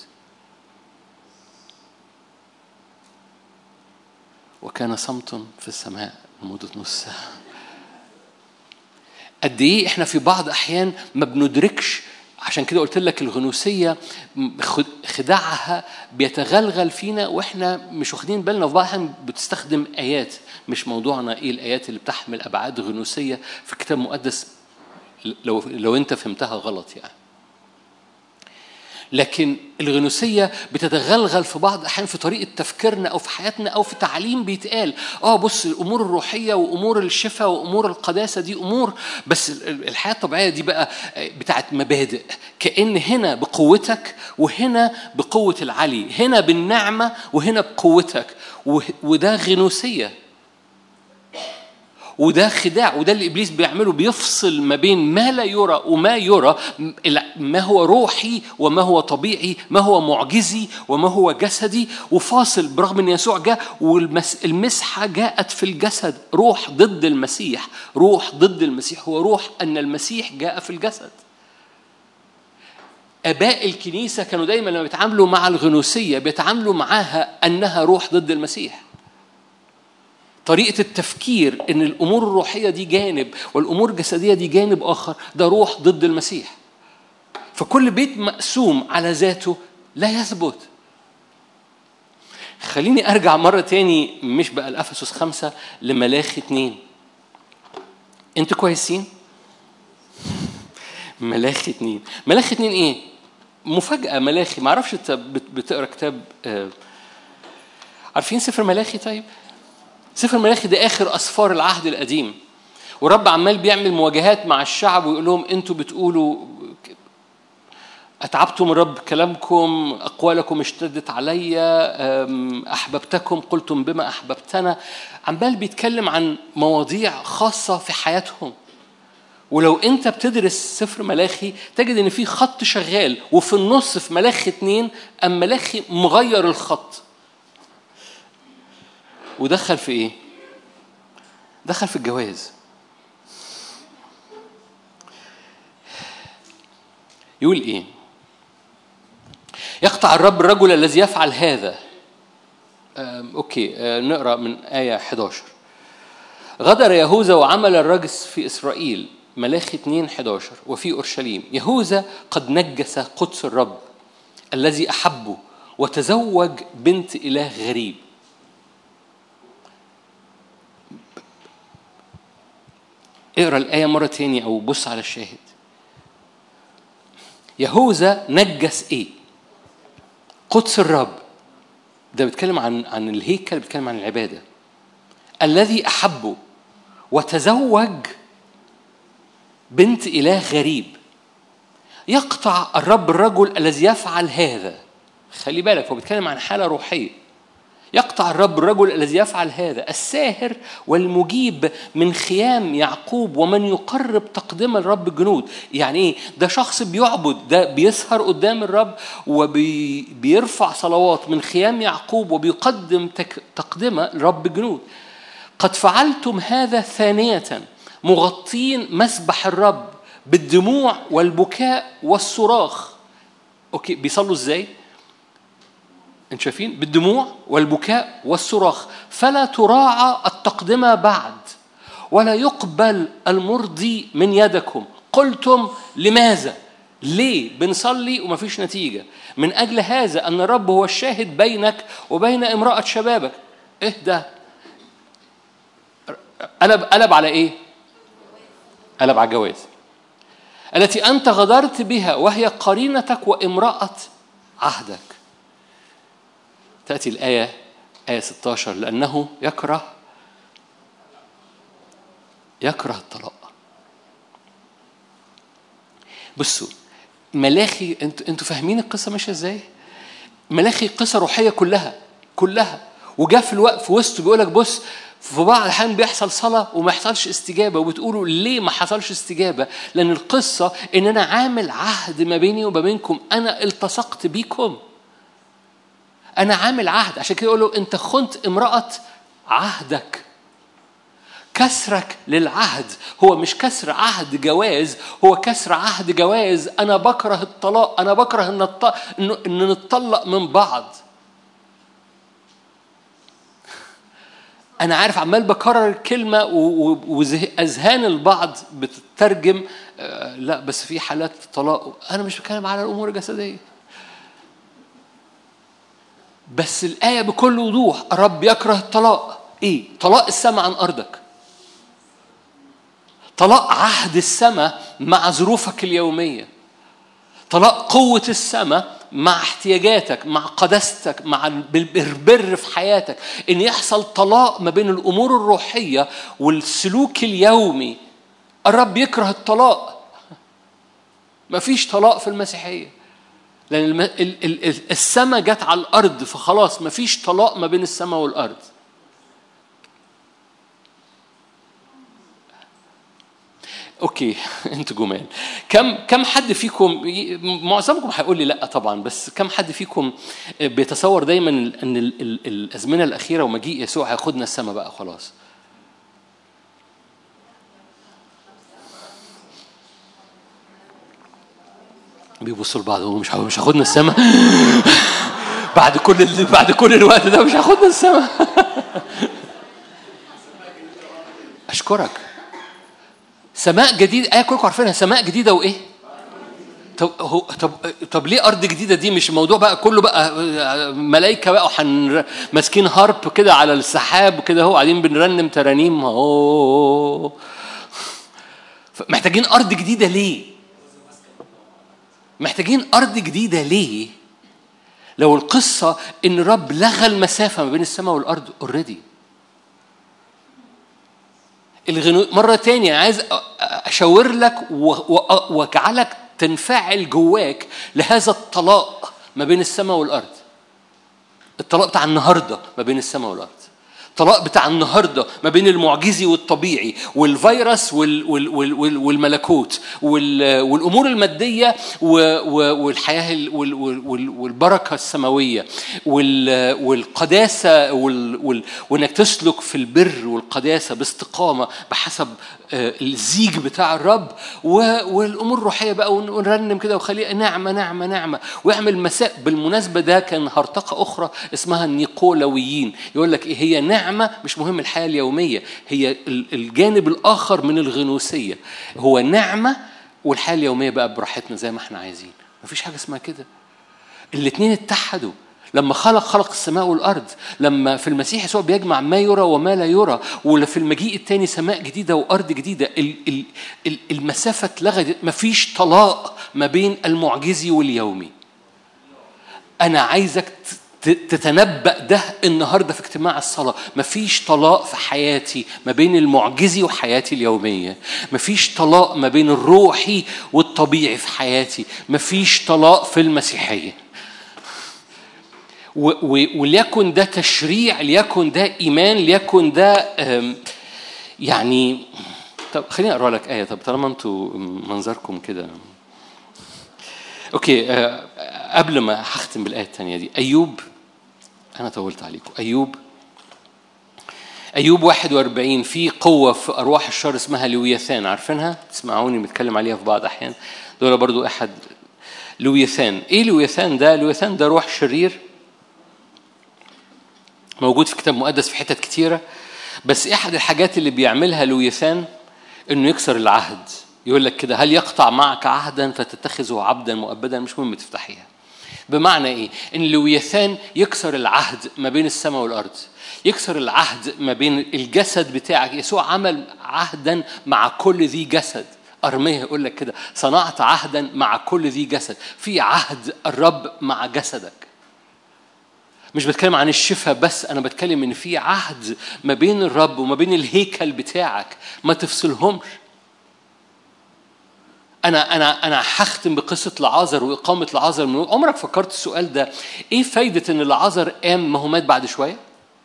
وكان صمت في السماء لمدة نص ساعة. قد ايه احنا في بعض احيان ما بندركش. عشان كده قلت لك الغنوسية خداعها بيتغلغل فينا واحنا مش واخدين بالنا. في بعض بتستخدم آيات، مش موضوعنا ايه الآيات اللي بتحمل أبعاد غنوسية في الكتاب المقدس لو لو انت فهمتها غلط يعني. لكن الغنوسية بتتغلغل في بعض أحيان في طريقة تفكيرنا أو في حياتنا أو في تعليم بيتقال آه بص الأمور الروحية وأمور الشفاء وأمور القداسة دي أمور، بس الحياة الطبيعية دي بقى بتاعت مبادئ، كأن هنا بقوتك وهنا بقوة العلي، هنا بالنعمة وهنا بقوتك، وده غنوسية. وده خداع، وده اللي إبليس بيعمله، بيفصل ما بين ما لا يرى وما يرى، ما هو روحي وما هو طبيعي، ما هو معجزي وما هو جسدي، وفاصل. برغم أن يسوع جاء والمسحة جاءت في الجسد، روح ضد المسيح، روح ضد المسيح هو روح أن المسيح جاء في الجسد. آباء الكنيسة كانوا دايما لما بيتعاملوا مع الغنوسية بيتعاملوا معاها أنها روح ضد المسيح. طريقة التفكير إن الأمور الروحية دي جانب والأمور الجسدية دي جانب آخر، ده روح ضد المسيح. فكل بيت مقسوم على ذاته لا يثبت. خليني أرجع مرة تاني، مش بقى الأفسس خمسة، لملاخي اتنين. أنتوا كويسين؟ ملاخي اتنين. ملاخي اتنين إيه؟ مفاجأة. ملاخي معرفش أنت بتقرأ كتاب آه عارفين سفر ملاخي؟ طيب سفر ملاخي ده آخر أسفار العهد القديم، ورب عمال بيعمل مواجهات مع الشعب ويقول لهم أنتوا بتقولوا أتعبتم الرب كلامكم، أقوالكم اشتدت علي، أحببتكم قلتم بما أحببتنا. عمال بيتكلم عن مواضيع خاصة في حياتهم. ولو أنت بتدرس سفر ملاخي تجد إن في خط شغال، وفي النص في ملاخي اتنين أم ملاخي مغير الخط ودخل في إيه؟ دخل في الجواز. يقول إيه؟ يقطع الرب الرجل الذي يفعل هذا. أوكي نقرأ من آية إحدى عشر. غدر يهوذا وعمل الرجس في إسرائيل. ملاخي اثنين إحدى عشر. وفي أورشليم يهوذا قد نجس قدس الرب الذي أحبه وتزوج بنت إله غريب. اقرأ الآية مرة تانية أو بص على الشاهد. يهوذا نجس إيه؟ قدس الرب. ده بيتكلم عن عن الهيكل، بيتكلم عن العبادة. الذي أحبه وتزوج بنت إله غريب. يقطع الرب الرجل الذي يفعل هذا. خلي بالك هو بيتكلم عن حالة روحية. يقطع الرب الرجل الذي يفعل هذا، الساهر والمجيب من خيام يعقوب ومن يقرب تقدم الرب الجنود. يعني ايه؟ ده شخص بيعبد، ده بيسهر قدام الرب وبيرفع صلوات من خيام يعقوب وبيقدم تقدمة الرب الجنود. قد فعلتم هذا ثانية مغطين مسبح الرب بالدموع والبكاء والصراخ. اوكي بيصلوا ازاي؟ انتوا شايفين؟ بالدموع والبكاء والصراخ. فلا تراعى التقدمة بعد ولا يقبل المرضي من يدكم. قلتم لماذا؟ ليه بنصلي وما فيش نتيجة؟ من أجل هذا أن الرب هو الشاهد بينك وبين امرأة شبابك. إيه ده؟ قلب قلب على إيه؟ قلب على جواز. التي أنت غدرت بها وهي قرينتك وامرأة عهدك. تأتي الآية آية ستة عشر. لأنه يكره يكره الطلاق. بصوا ملاخي، انتوا انتوا فاهمين القصة ماشية ازاي؟ ملاخي قصة روحية كلها كلها، وجاء في الوقت في وسطه بيقولك بص في بعض الأحيان بيحصل صلاة وما يحصلش استجابة، وبتقولوا ليه ما حصلش استجابة؟ لأن القصة إن أنا عامل عهد ما بيني وما بينكم، أنا التصقت بيكم، أنا عامل عهد. عشان كده يقولوا أنت خنت امرأة عهدك. كسرك للعهد هو مش كسر عهد جواز، هو كسر عهد جواز. أنا بكره الطلاق، أنا بكره إن, الط... إن نتطلق من بعض. أنا عارف عمال بكرر الكلمة وأذهان البعض بتترجم آه لا بس في حالات طلاق. أنا مش بتكلم على الأمور الجسدية، بس الآية بكل وضوح الرب يكره الطلاق. إيه؟ طلاق السماء عن أرضك، طلاق عهد السماء مع ظروفك اليومية، طلاق قوة السماء مع احتياجاتك، مع قداستك، مع البر في حياتك. إن يحصل طلاق ما بين الأمور الروحية والسلوك اليومي. الرب يكره الطلاق. ما فيش طلاق في المسيحية، لأن السماء جت على الأرض، فخلاص ما فيش طلاق ما بين السماء والأرض. اوكي انتوا جمال. كم كم حد فيكم، معظمكم هيقول لي لا طبعا، بس كم حد فيكم بيتصور دايما ان ال- ال- الازمنه الاخيره ومجيء يسوع هياخدنا السما بقى خلاص؟ بيبصوا لبعض، هو مش مش هاخدنا السما بعد كل ال- بعد كل الوقت ده مش هاخدنا السما. اشكرك. سماء جديد، ايه كلكم عارفينها، سماء جديده وايه؟ طب هو طب طب ليه ارض جديده؟ دي مش الموضوع بقى كله بقى ملائكه بقى وحن ماسكين هارب كده على السحاب كده، هو قاعدين بنرنم ترانيم اهو. محتاجين ارض جديده ليه؟ محتاجين ارض جديده ليه؟ لو القصه ان الرب لغى المسافه ما بين السماء والارض اوريدي. الغنو مرة تانية عايز أشاور لك وأجعلك تنفعل جواك لهذا الطلاق ما بين السماء والأرض. الطلاق بتاع النهاردة ما بين السماء والأرض. الطلاق بتاع النهاردة ما بين المعجزي والطبيعي والفيروس والملكوت والأمور المادية والحياة والبركة السماوية والقداسة وإنك تسلك في البر والقداسة باستقامة بحسب الزيج بتاع الرب والأمور الروحية بقى، ونرنم كده وخليه نعمة نعمة نعمة ويعمل مساء. بالمناسبة ده كان هرطقة أخرى اسمها النيقولويين، يقول لك إيه هي نعمة؟ مش مهم الحياة اليومية، هي الجانب الآخر من الغنوسية، هو نعمة والحياة اليومية بقى براحتنا زي ما احنا عايزين. مفيش حاجة اسمها كده. الاتنين اتحدوا لما خلق خلق السماء والأرض. لما في المسيح يسوع بيجمع ما يرى وما لا يرى، وفي المجيء الثاني سماء جديدة وأرض جديدة. المسافة اتلغت، مفيش طلاق ما بين المعجزي واليومي. أنا عايزك تتنبأ ده النهاردة في اجتماع الصلاة. مفيش طلاق في حياتي ما بين المعجزي وحياتي اليومية. مفيش طلاق ما بين الروحي والطبيعي في حياتي. مفيش طلاق في المسيحية. وليكن ده تشريع، ليكن ده إيمان، ليكن ده يعني. طب خليني أقرأ لك آية. طب طالما أنتوا منظركم كده أوكي. قبل ما هختم بالآية الثانية دي، أيوب، أنا طولت عليكم. أيوب أيوب واحد وأربعين. في قوة في أرواح الشر اسمها لويثان، عارفينها؟ تسمعوني بتكلم عليها في بعض أحيان. دول برضو أحد لويثان. إيه لويثان ده؟ لويثان ده روح شرير موجود في كتاب مقدس في حتت كتيرة، بس أحد الحاجات اللي بيعملها لويثان إنه يكسر العهد. يقول لك كده: هل يقطع معك عهدا فتتخذه عبدا مؤبدا؟ مش مهم تفتحيها. بمعنى إيه؟ إن لويثان يكسر العهد ما بين السماء والأرض، يكسر العهد ما بين الجسد بتاعك. يسوع عمل عهدا مع كل ذي جسد. أرميه يقول لك كده: صنعت عهدا مع كل ذي جسد. في عهد الرب مع جسدك. مش بتكلم عن الشفاء بس، أنا بتكلم إن في عهد ما بين الرب وما بين الهيكل بتاعك، ما تفصلهمش. أنا أنا أنا هختم بقصة لعازر وإقامة لعازر. من عمرك فكرت السؤال ده؟ إيه فايدة إن لعازر قام ما هو مات بعد شوية؟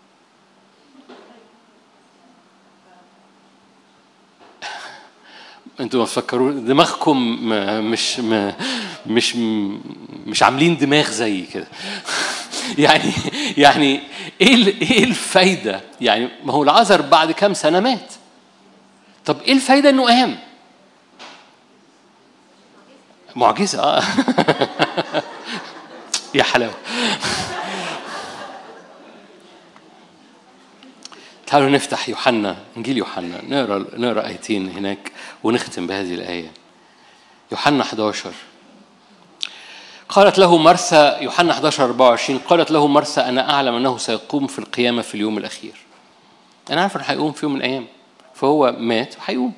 أنتوا ما تفكروا دماغكم مش مش مش عاملين دماغ زي كده. يعني يعني إيه إيه الفايدة؟ يعني ما هو لعازر بعد كام سنة مات. طب إيه الفايدة إنه قام؟ معجزة. آه. يا حلاوة. تعالوا نفتح يوحنا، إنجيل يوحنا، نقرأ نقرأ آيتين هناك ونختم بهذه الآية. يوحنا إحدى عشر. قالت له مرثا، يوحنا إحدى عشر أربعة وعشرين، قالت له مرثا: أنا أعلم أنه سيقوم في القيامة في اليوم الأخير. أنا عارف أنه هيقوم في يوم من الأيام. فهو مات وهيقوم.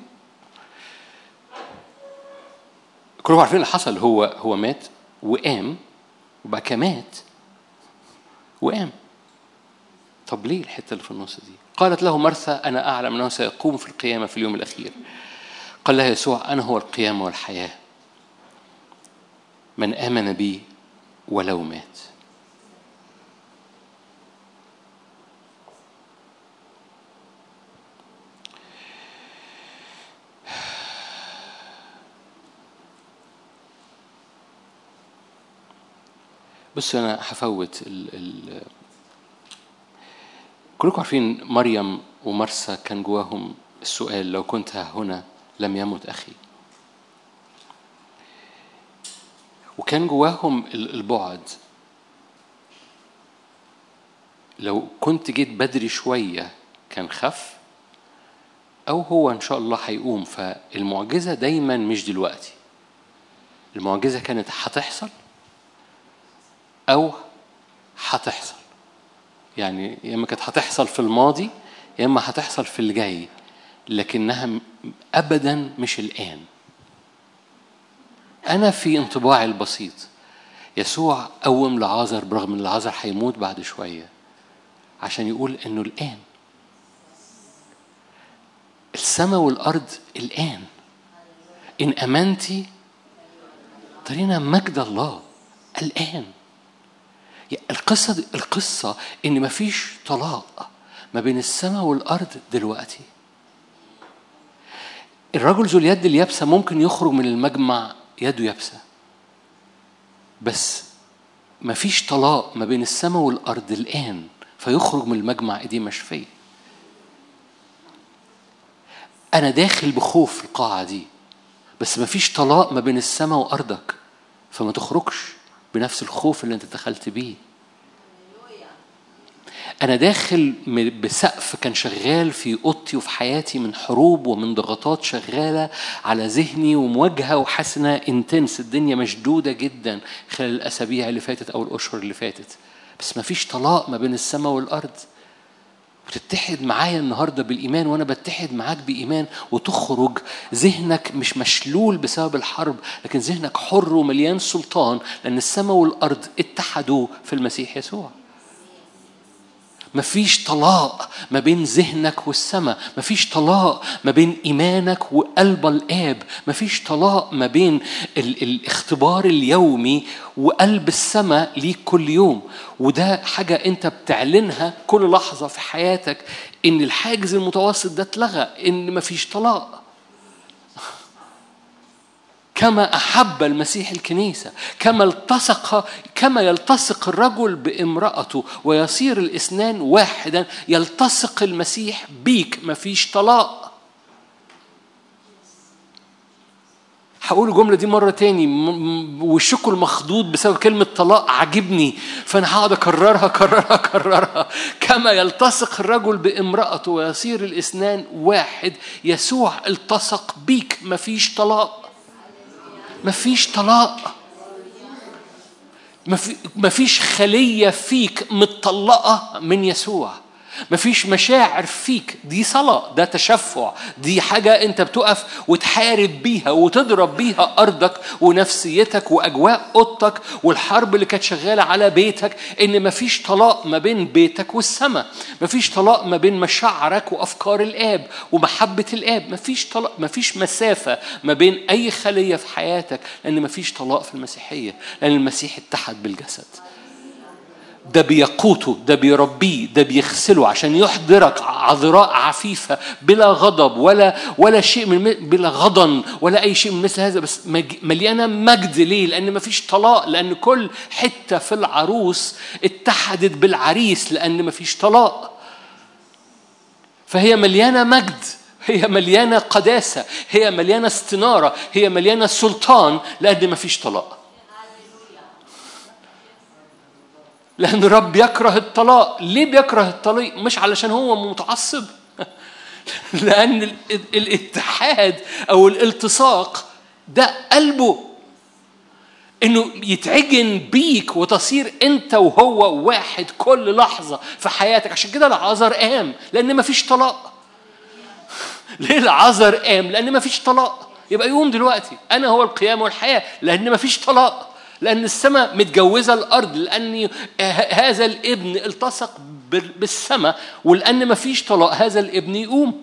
كلهم عارفين اللي حصل. هو هو مات وقام وبقى كمات وقام. طب ليه الحتة اللي في النص دي؟ قالت له مرثا: أنا أعلم أنه سيقوم في القيامة في اليوم الأخير. قال لها يسوع: أنا هو القيامة والحياة، من آمن بي ولو مات. بص أنا هفوت ال ال كلكم عارفين مريم ومرسى كان جواهم السؤال: لو كنت ها هنا لم يمت أخي. وكان جواهم البعد، لو كنت جيت بدري شوية كان خف، أو هو إن شاء الله هيقوم. فالمعجزة دايما مش دلوقتي، المعجزة كانت هتحصل أو هتحصل. يعني يا إما كانت هتحصل في الماضي يا إما هتحصل في اللي جاي، لكنها أبدا مش الآن. أنا في انطباعي البسيط يسوع قوم لعازر برغم ان لعازر هيموت بعد شوية، عشان يقول إنه الآن السماء والأرض الآن إن أمنتي ترينا مجد الله الآن. القصة دي القصة إن مفيش طلاق ما بين السماء والأرض دلوقتي. الرجل ذو اليد اليابسة ممكن يخرج من المجمع يده يابسة، بس مفيش طلاق ما بين السماء والأرض الآن فيخرج من المجمع إيديه مشفية. أنا داخل بخوف القاعة دي، بس مفيش طلاق ما بين السماء وأرضك، فما تخرجش بنفس الخوف اللي انت دخلت بيه. أنا داخل بسقف كان شغال في أوضتي وفي حياتي من حروب ومن ضغطات شغالة على ذهني ومواجهة وحسنة انتنس. الدنيا مشدودة جدا خلال الأسابيع اللي فاتت أو الأشهر اللي فاتت، بس ما فيش طلاق ما بين السماء والأرض. وتتحد معايا النهاردة بالإيمان وأنا بتحد معاك بإيمان، وتخرج ذهنك مش مشلول بسبب الحرب، لكن ذهنك حر ومليان سلطان، لأن السماء والأرض اتحدوا في المسيح يسوع. مفيش طلاق ما بين ذهنك والسماء، مفيش طلاق ما بين إيمانك وقلب الآب، مفيش طلاق ما بين ال- الاختبار اليومي وقلب السماء ليك كل يوم. وده حاجة أنت بتعلنها كل لحظة في حياتك، إن الحاجز المتوسط ده اتلغى، إن مفيش طلاق. كما أحب المسيح الكنيسة، كما التصق كما يلتصق الرجل بامرأته ويصير الاثنان واحدا، يلتصق المسيح بيك. مفيش طلاق. هقول الجملة دي مرة تاني، وشكل مخضوض بسبب كلمة طلاق عجبني، فأنا هقعد أكررها كررها كررها. كما يلتصق الرجل بامرأته ويصير الاثنان واحد، يسوع التصق بيك. مفيش طلاق، مفيش طلاق. مفيش خلية فيك متطلقة من يسوع. مفيش مشاعر فيك، دي صلاة، ده تشفع، دي حاجة انت بتقف وتحارب بيها وتضرب بيها أرضك ونفسيتك وأجواء أوضتك والحرب اللي كانت شغالة على بيتك. إن مفيش طلاق ما بين بيتك والسماء، مفيش طلاق ما بين مشاعرك وأفكار الآب ومحبة الآب. مفيش طلاق، مفيش مسافة ما بين أي خلية في حياتك، لأن مفيش طلاق في المسيحية، لأن المسيح اتحد بالجسد. ده بيقوته، ده بيربيه، ده بيغسله عشان يحضرك عذراء عفيفة بلا غضب ولا ولا شيء من بلا غضن ولا أي شيء من مثل هذا، بس مليانة مجد. ليه؟ لأن مفيش طلاق، لأن كل حتة في العروس اتحدت بالعريس، لأن مفيش طلاق. فهي مليانة مجد، هي مليانة قداسة، هي مليانة استنارة، هي مليانة سلطان، لأن مفيش طلاق. لأن الرب يكره الطلاق. ليه بيكره الطلاق؟ مش علشان هو متعصب، لأن الاتحاد أو الالتصاق ده قلبه، إنه يتعجن بيك وتصير أنت وهو واحد كل لحظة في حياتك. عشان كده العذر قام، لأن ما فيش طلاق. ليه العذر قام؟ لأن ما فيش طلاق. يبقى يوم دلوقتي أنا هو القيامة والحياة، لأن ما فيش طلاق، لأن السماء متجوزة الأرض، لأن هذا الابن التصق بالسماء، ولأن ما فيش طلاق هذا الابن يقوم.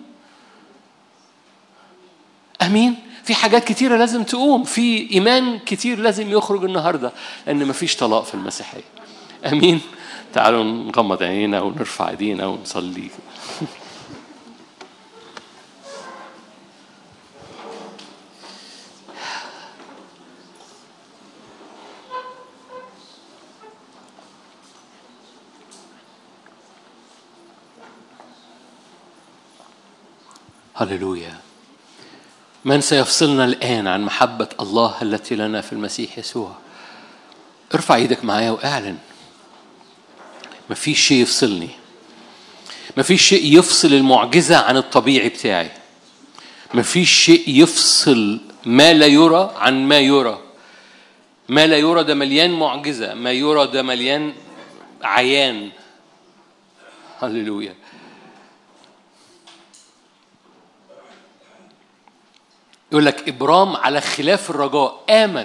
أمين. في حاجات كتيرة لازم تقوم، في إيمان كتير لازم يخرج النهاردة، لأن ما فيش طلاق في المسيحية. أمين. تعالوا نغمض عينينا ونرفع ايدينا ونصلي. هللويا. من سيفصلنا الآن عن محبة الله التي لنا في المسيح يسوع؟ ارفع ايدك معايا واعلن. مفيش شيء يفصلني، مفيش شيء يفصل المعجزة عن الطبيعي بتاعي، مفيش شيء يفصل ما لا يرى عن ما يرى. ما لا يرى ده مليان معجزة، ما يرى ده مليان عيان. هللويا. يقول لك إبرام على خلاف الرجاء آمن،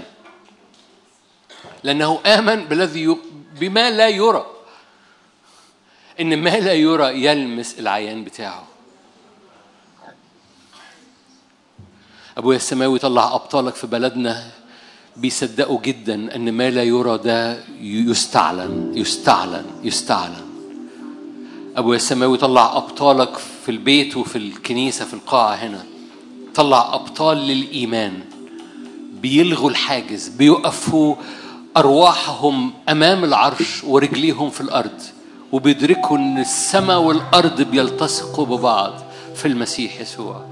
لأنه آمن بالذي بما لا يرى، إن ما لا يرى يلمس العيان بتاعه. أبويا السماوي طلع أبطالك في بلدنا بيصدقوا جدا أن ما لا يرى ده يستعلن يستعلن يستعلن. أبويا السماوي طلع أبطالك في البيت وفي الكنيسة في القاعة هنا، طلع أبطال للإيمان بيلغوا الحاجز، بيقفوا أرواحهم أمام العرش ورجليهم في الأرض، وبيدركوا أن السماء والأرض بيلتصقوا ببعض في المسيح يسوع.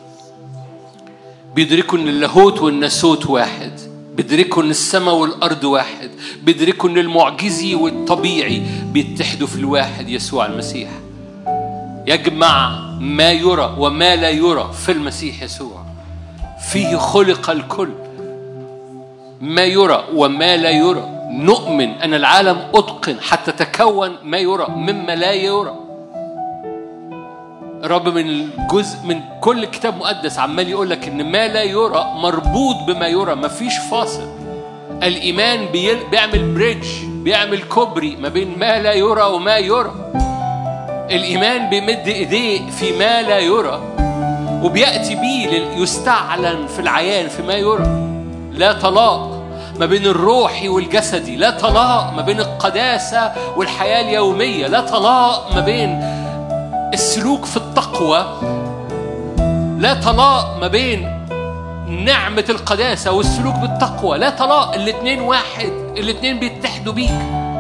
بيدركوا أن اللاهوت والناسوت واحد، بيدركوا أن السماء والأرض واحد، بيدركوا أن المعجزي والطبيعي بيتحدوا في الواحد يسوع المسيح. يجمع ما يرى وما لا يرى في المسيح يسوع، فيه خلق الكل. ما يرى وما لا يرى، نؤمن أن العالم أتقن حتى تكون ما يرى مما لا يرى. رب من الجزء من كل كتاب مقدس عمال يقول لك إن ما لا يرى مربوط بما يرى، مفيش فاصل. الإيمان بيعمل بريدج، بيعمل كوبري ما بين ما لا يرى وما يرى. الإيمان بيمد إيديه في ما لا يرى وبيأتي بيه ليستعلن في العيان في ما يرى. لا طلاق ما بين الروحي والجسدي، لا طلاق ما بين القداسة والحياة اليومية، لا طلاق ما بين السلوك في التقوى، لا طلاق ما بين نعمة القداسة والسلوك بالتقوى، لا طلاق. الاتنين واحد، الاتنين بيتحدوا بيك.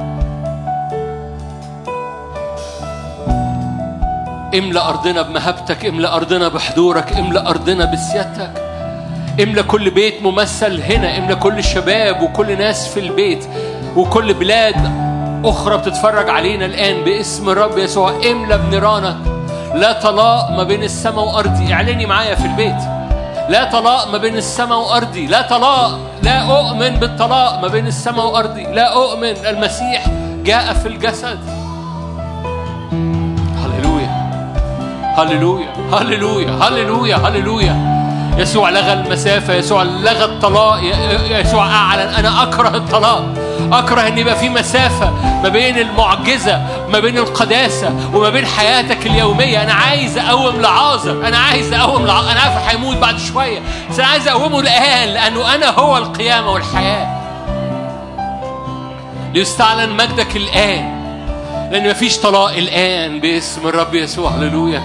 املأ أرضنا بمهابتك، املأ أرضنا بحضورك، املأ أرضنا بسيادتك، املأ كل بيت ممثل هنا، املأ كل شباب وكل ناس في البيت وكل بلاد أخرى بتتفرج علينا الآن باسم الرب يسوع. املأ بنيرانك. لا طلاق ما بين السماء وأرضي. اعلني معايا في البيت. لا طلاق ما بين السماء وأرضي. لا طلاق. لا أؤمن بالطلاق ما بين السماء وأرضي. لا أؤمن. المسيح جاء في الجسد. هللويا هللويا هللويا هللويا هللويا. يسوع لغى المسافة، يسوع لغى الطلاق، يسوع أعلن أنا أكره الطلاق، أكره أن يبقى في مسافة ما بين المعجزة، ما بين القداسة وما بين حياتك اليومية. أنا عايز أقوم لعازر، أنا عايز أقوم لعازر. أنا عارف هيموت بعد شوية، بس أنا عايز أقومه الآن، لأنه أنا هو القيامة والحياة. ليستعلن مجدك الآن، لأن مفيش طلاق الآن باسم الرب يسوع. هللويا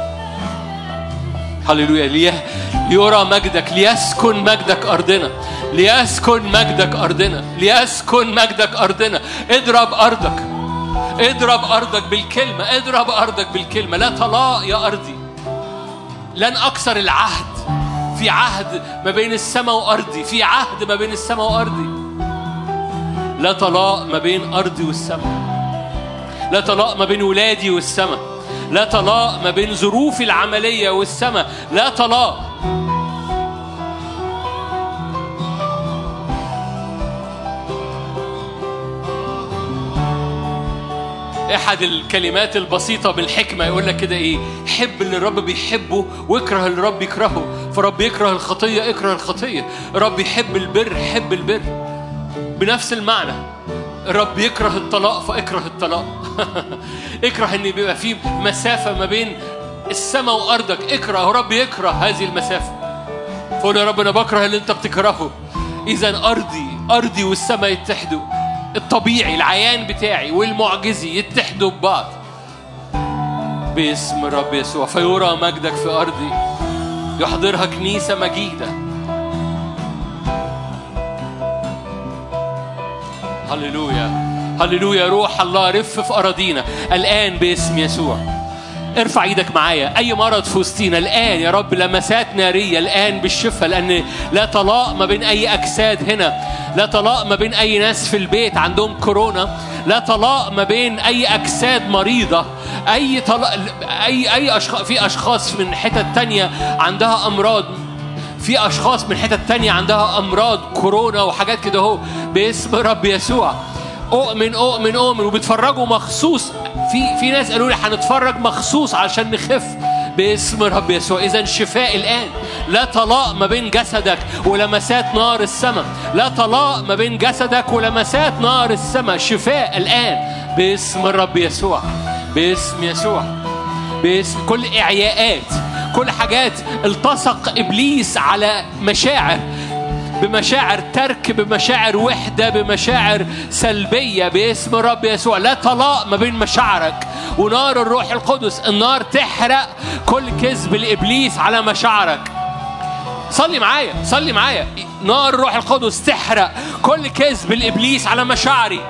هللويا. ليه ليرى مجدك، ليسكن مجدك أرضنا، ليسكن مجدك أرضنا، ليسكن مجدك أرضنا. اضرب أرضك، اضرب أرضك بالكلمة، اضرب أرضك بالكلمة. لا طلاق يا أرضي، لن أكسر العهد. في عهد ما بين السماء وأرضي، في عهد ما بين السماء وأرضي. لا طلاق ما بين أرضي والسماء، لا طلاق ما بين ولادي والسماء، لا طلاق ما بين ظروفي العملية والسماء، لا طلاق. احد الكلمات البسيطة بالحكمة يقول لك كده ايه: حب اللي الرب بيحبه واكره اللي الرب يكرهه. فرب يكره الخطية، اكره الخطية. رب يحب البر، حب البر. بنفس المعنى الرب يكره الطلاق، فاكره الطلاق. اكره ان بيبقى فيه مسافة ما بين السماء وارضك، اكره. رب يكره هذه المسافة. فقول يا رب انا بكره اللي انت بتكرهه. اذا ارضي ارضي والسماء يتحدوا، الطبيعي العيان بتاعي والمعجزي يتحدوا ببعض باسم الرب يسوع. فيرى مجدك في أرضي، يحضرها كنيسة مجيدة. هللويا هللويا. روح الله رف في أراضينا الآن باسم يسوع. ارفع ايدك معايا. اي مرض في وسطينا الان يا رب لمسات ناريه الان بالشفاء، لان لا طلاق ما بين اي اجساد هنا، لا طلاق ما بين اي ناس في البيت عندهم كورونا، لا طلاق ما بين اي اجساد مريضه، اي طلاق، اي اي اشخاص، في اشخاص من حتت تانية عندها امراض، في اشخاص من حتت تانية عندها امراض كورونا وحاجات كده اهو باسم رب يسوع. اؤمن اؤمن اؤمن. وبتفرجوا مخصوص، في في ناس قالوا لي هنتفرج مخصوص عشان نخف باسم رب يسوع. اذا شفاء الان. لا طلاق ما بين جسدك ولمسات نار السماء، لا طلاق ما بين جسدك ولمسات نار السماء. شفاء الان باسم الرب يسوع، باسم يسوع، باسم كل اعياءات، كل حاجات التصق ابليس على مشاعر، بمشاعر ترك، بمشاعر وحدة، بمشاعر سلبية باسم الرب يسوع. لا طلاق ما بين مشاعرك ونار الروح القدس. النار تحرق كل كذب الإبليس على مشاعرك. صلي معايا، صلي معايا. نار الروح القدس تحرق كل كذب الإبليس على مشاعري.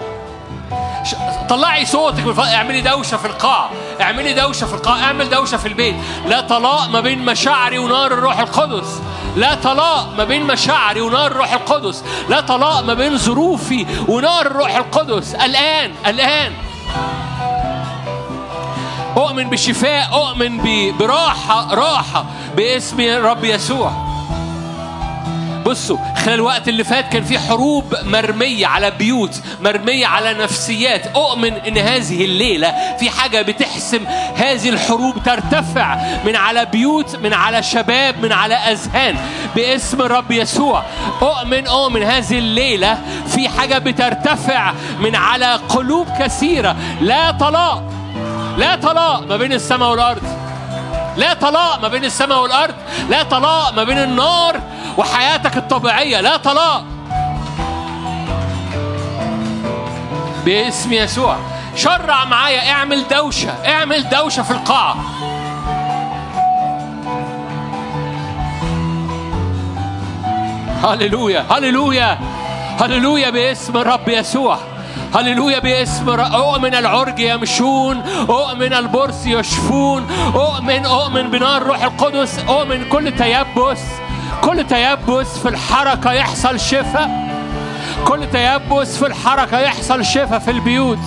طلعي صوتك، اعملي دوشة في القاعة، اعملي دوشة في القاعة، اعمل دوشة في البيت. لا طلاق ما بين مشاعري ونار الروح القدس. لا طلاق ما بين مشاعري ونار الروح القدس. لا طلاق ما بين ظروفي ونار الروح القدس. الآن الآن أؤمن بشفاء، أؤمن براحة، راحة باسم رب يسوع. بصوا، خلال الوقت اللي فات كان في حروب مرمية على بيوت، مرمية على نفسيات. أؤمن إن هذه الليلة في حاجة بتحسم هذه الحروب، ترتفع من على بيوت، من على شباب، من على أذهان باسم الرب يسوع. أؤمن أؤمن هذه الليلة في حاجة بترتفع من على قلوب كثيرة. لا طلاق، لا طلاق ما بين السماء والأرض، لا طلاق ما بين السماء والأرض، لا طلاق ما بين النار وحياتك الطبيعية، لا طلاق باسم يسوع. شرع معايا، اعمل دوشة، اعمل دوشة في القاعة. هللويا هللويا هللويا باسم الرب يسوع. هللويا باسم رب. أؤمن العرج يمشون، أؤمن البرص يشفون، أؤمن أؤمن بنار روح القدس. أؤمن كل تيبس، كل تيبس في الحركة يحصل شفاء، كل تيبس في الحركة يحصل شفاء في البيوت،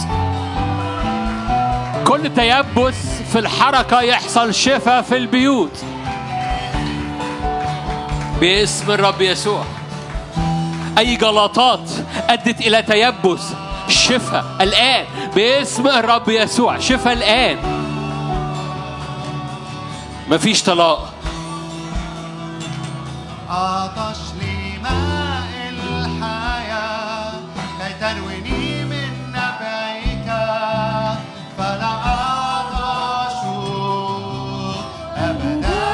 كل تيبس في الحركة يحصل شفاء في البيوت باسم الرب يسوع. أي جلطات أدت إلى تيبس، شفاء الآن باسم الرب يسوع، شفاء الآن. مفيش طلاق. عطش لماء الحياة كي ترويني من نبعك، فلا أعطش أبدا.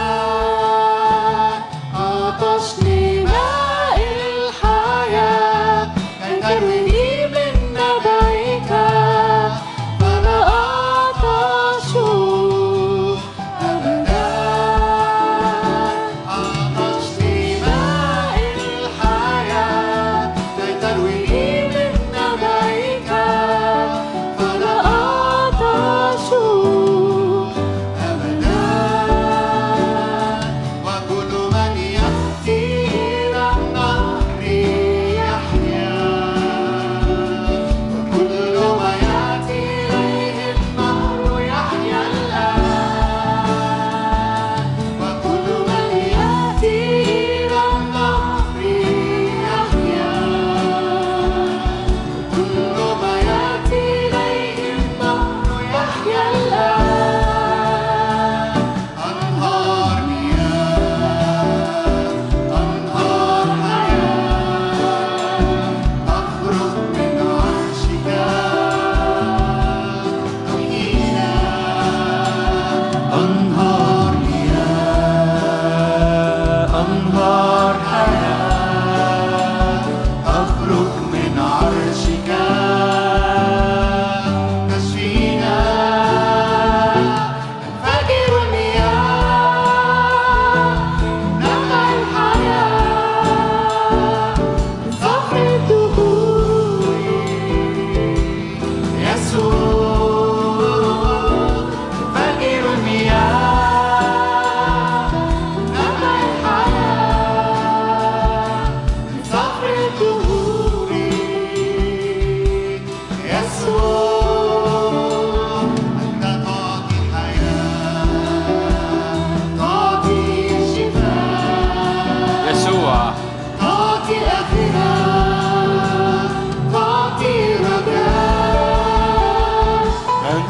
عطش لماء الحياة كي ترويني من نبعك، فلا أعطش أبدا. عطش لماء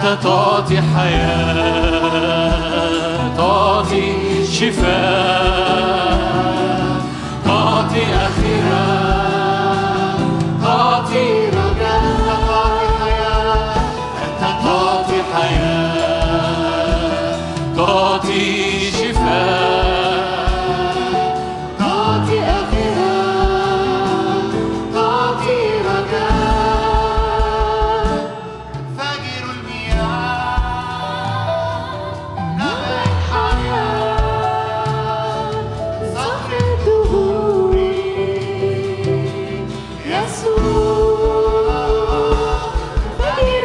أنت تعطي حياة، تعطي شفاء، تعطي آخرة، تعطي رجاء. أنت تعطي حياة، تعطي شفاء، تعطي آخرة، تعطي رجاء. فجر المياه، نبع الحياة، صخر الدهور، يسوع. فجر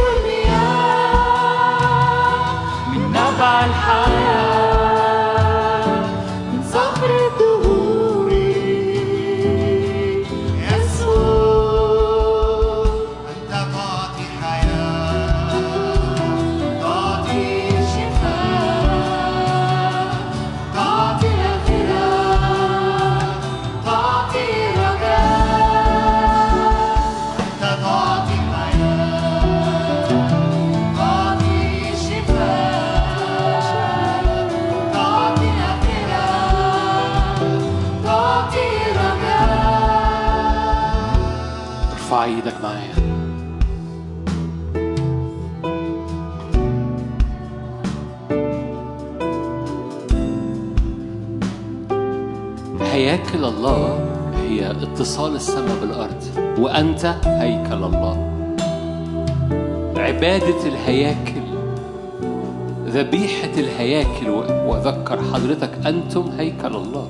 المياه من نبع الحياة، من صخر الدهور، يسوع. أنت تعطي حياة، تعطي شفاء، تعطي آخرة، تعطي رجاء. أنت تعطي حياة، تعطي شفاء، تعطي آخرة، تعطي رجاء. ارفع ايدك معايا. هياكل الله هي اتصال السماء بالأرض، وأنت هيكل الله. عبادة الهياكل، ذبيحة الهياكل، وأذكر حضرتك أنتم هيكل الله،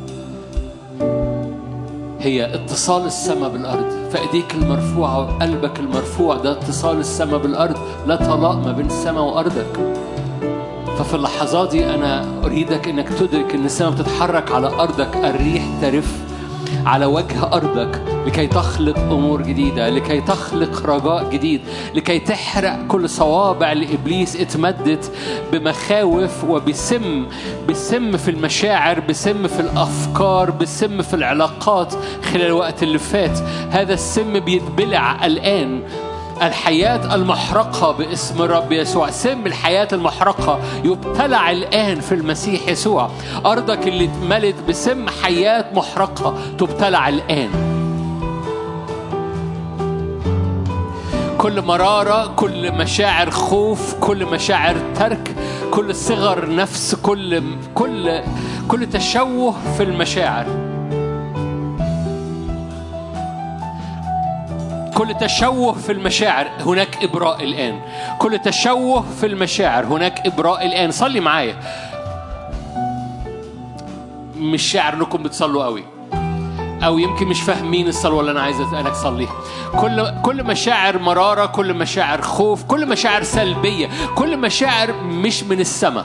هي اتصال السماء بالأرض. فأيديك المرفوعة وقلبك المرفوع ده اتصال السماء بالأرض، لا طلاق ما بين السماء وأرضك. ففي اللحظات دي أنا أريدك أنك تدرك أن السماء بتتحرك على أرضك، الريح ترف على وجه أرضك لكي تخلق أمور جديدة، لكي تخلق رجاء جديد، لكي تحرق كل صوابع لإبليس اتمدت بمخاوف وبسم، بسم في المشاعر، بسم في الأفكار، بسم في العلاقات خلال الوقت اللي فات. هذا السم بيتبلع الآن. الحياة المحرقة باسم الرب يسوع، سم الحياة المحرقة يبتلع الآن في المسيح يسوع. أرضك اللي اتملت بسم حياة محرقة تبتلع الآن. كل مرارة، كل مشاعر خوف، كل مشاعر ترك، كل صغر نفس، كل كل كل تشوه في المشاعر، كل تشوه في المشاعر هناك إبراء الآن. كل تشوه في المشاعر هناك إبراء الآن. صلي معايا. مش شاعر انكم بتصلوا قوي، او يمكن مش فاهمين الصلوه اللي انا عايز اسالك صليها. كل كل مشاعر مراره، كل مشاعر خوف، كل مشاعر سلبيه، كل مشاعر مش من السماء.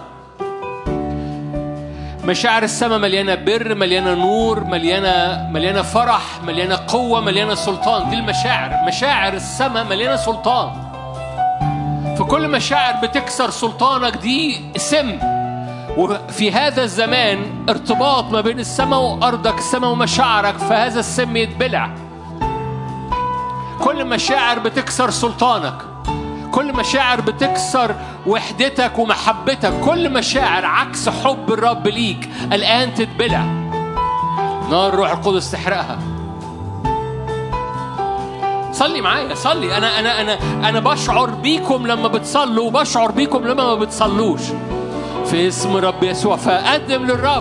مشاعر السماء مليانة بر، مليانة نور، مليانة مليانة فرح، مليانة قوة، مليانة سلطان. دي المشاعر، مشاعر السماء مليانة سلطان. فكل مشاعر بتكسر سلطانك دي سم. وفي هذا الزمان ارتباط ما بين السماء وأرضك، السماء ومشاعرك، فهذا السم يتبلع. كل مشاعر بتكسر سلطانك، كل مشاعر بتكسر وحدتك ومحبتك، كل مشاعر عكس حب الرب ليك الآن تتبلع. نار الروح القدس تحرقها. صلي معايا، صلي. أنا أنا أنا أنا بشعر بيكم لما بتصلوا، وبشعر بيكم لما ما بتصلوش. في اسم رب يسوع. فقدم للرب.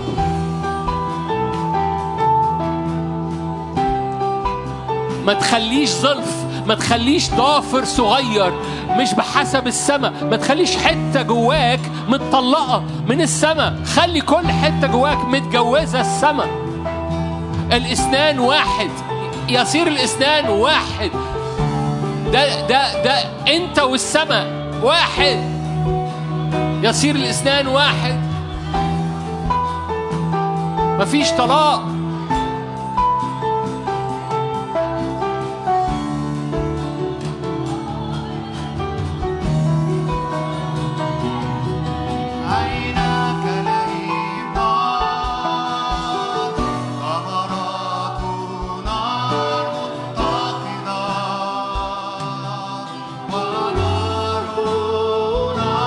ما تخليش ظلف، ما تخليش ضافر صغير مش بحسب السماء، ما تخليش حتة جواك متطلقة من السماء. خلي كل حتة جواك متجوزة السماء. الإثنان واحد، يصير الإثنان واحد. ده ده ده أنت والسماء واحد، يصير الإثنان واحد. مفيش طلاق. ونار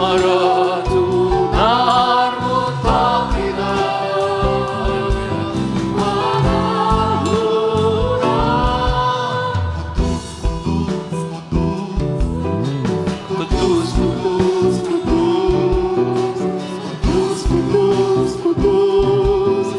ثمرات نار متقدة ونارنا قدوس قدوس قدوس قدوس قدوس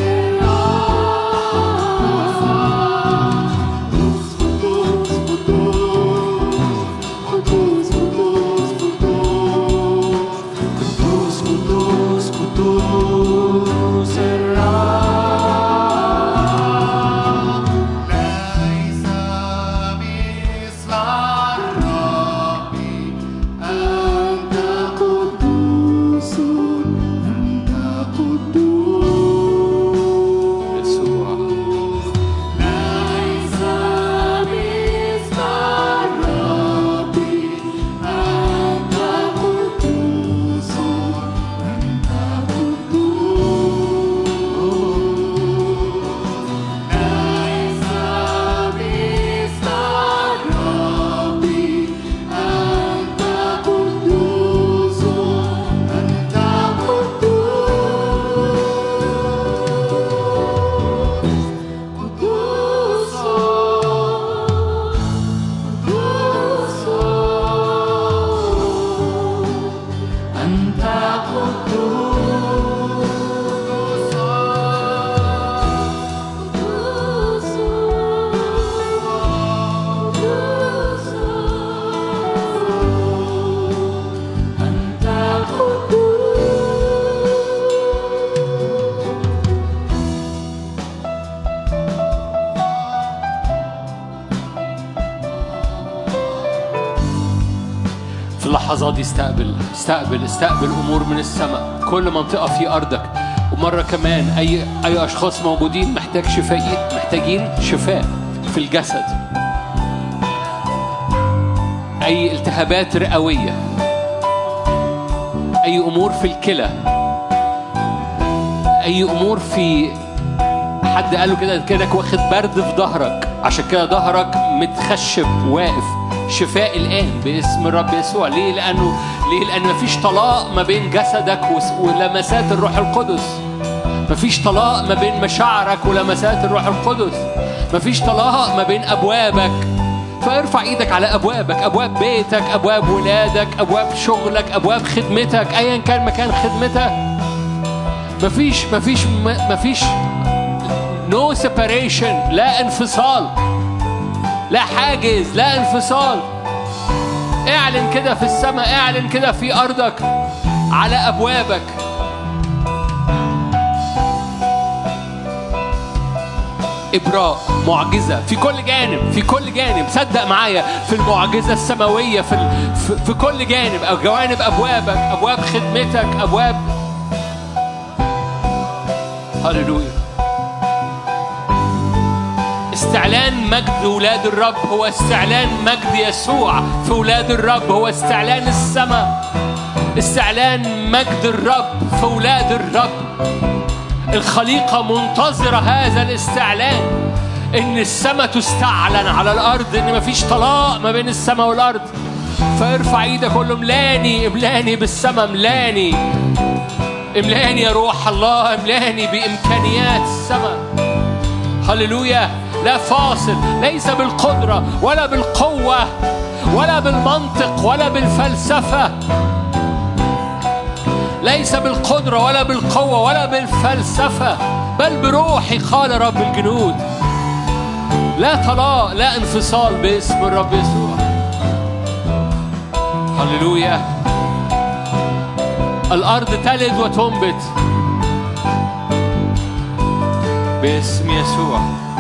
اللحظات دي استقبل استقبل استقبل أمور من السماء. كل منطقة في أرضك. ومرة كمان أي أي أشخاص موجودين محتاج شفاء، محتاجين شفاء في الجسد، أي التهابات رئوية، أي أمور في الكلى، أي أمور في حد قاله كده كأنك واخد برد في ظهرك عشان كده ظهرك متخشب واقف. شفاء الآن باسم الرب يسوع. ليه؟ لأنه ليه؟ لأن مفيش طلاق ما بين جسدك ولمسات الروح القدس. مفيش طلاق ما بين مشاعرك ولمسات الروح القدس. مفيش طلاق ما بين أبوابك. فارفع ايدك على أبوابك، أبواب بيتك، أبواب ولادك، أبواب شغلك، أبواب خدمتك، أيا كان مكان خدمتك. مفيش مفيش مفيش no separation، لا انفصال، لا حاجز، لا انفصال. اعلن كده في السماء، اعلن كده في أرضك على أبوابك. إبراء، معجزة في كل جانب، في كل جانب. صدق معايا في المعجزة السماوية في, ال... في في كل جانب أو جوانب أبوابك، أبواب خدمتك، أبواب. هللويا. استعلان مجد ولاد الرب هو استعلان مجد يسوع في ولاد الرب، هو استعلان السماء، استعلان مجد الرب في ولاد الرب. الخليقة منتظرة هذا الاستعلان، إن السماء تستعلن على الأرض، إن مفيش طلاق ما بين السماء والأرض. فارفع ايدك قول له املاني املاني بالسماء، املاني املاني يا روح الله، املاني بإمكانيات السماء. هللويا. لا فاصل، ليس بالقدرة ولا بالقوة ولا بالمنطق ولا بالفلسفة، ليس بالقدرة ولا بالقوة ولا بالفلسفة، بل بروحي قال رب الجنود. لا طلاق، لا انفصال باسم الرب يسوع. هللويا. الأرض تلد وتنبت باسم يسوع.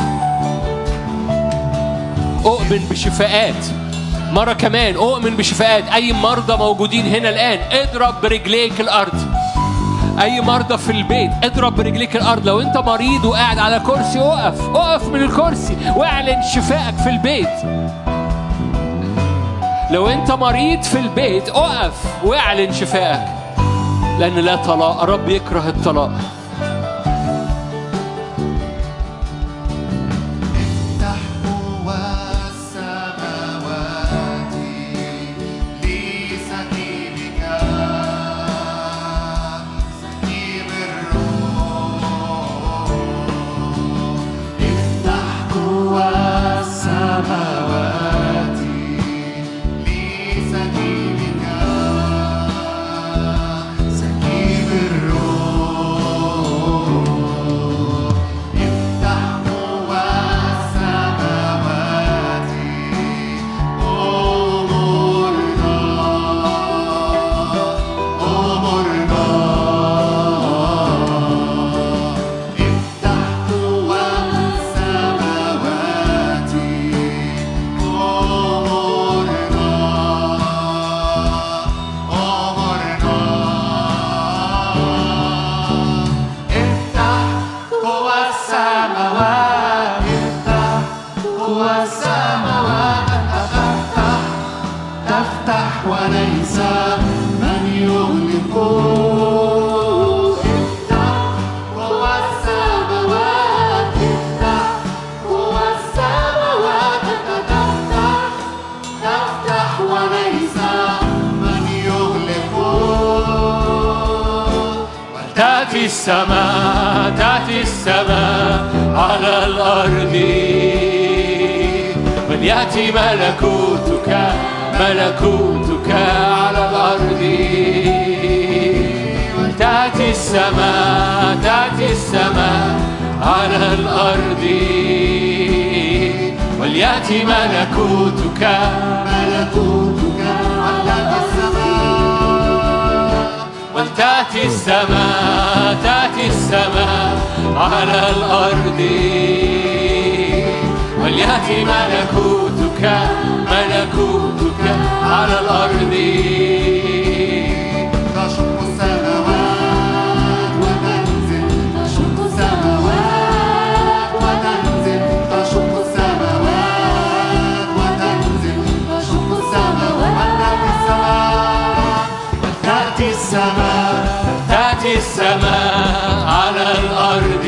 أؤمن بشفاءات. مرة كمان أؤمن بشفاءات. أي مرضى موجودين هنا الآن اضرب برجليك الأرض. أي مرضى في البيت اضرب برجليك الأرض. لو أنت مريض وقاعد على كرسي أقف أقف من الكرسي واعلن شفائك في البيت. لو أنت مريض في البيت أقف واعلن شفائك، لأن لا طلاق. رب يكره الطلاق. لسكيبك فوق افتح قوى السماوات افتح قوى السماوات تفتح تفتح وليس من يغلق تأتي السماء تأتي السماء على الأرض وليأتي ملكوتك ملكوتك على الأرض تأتي السماء تأتي السماء على الأرض وليأتي ملكوتك ملكوتك على السماء ولتأتي السماء تأتي السماء على الأرض وليأتي ملكوتك ملكوتك على الأرض تشق السماوات وتنزل تشق السماوات وتنزل تشق السماوات وتنزل تشق السماوات تأتي السماء تأتي السماء على الأرض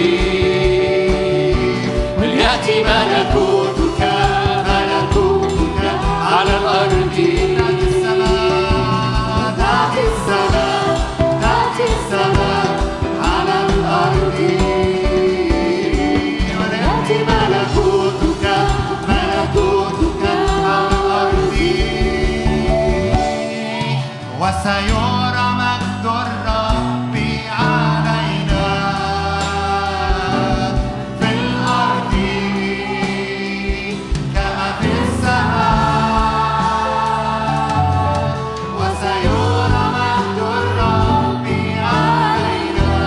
وليأتي ملكوتك ملكوتك على الأرض تأتي السماء تأتي السماء تأتي السماء على الأرض وليأتي ملكوتك ملكوتك على الأرض وسيرى مجد الرب علينا في الأرض كما في السماء وسيرى مجد الرب علينا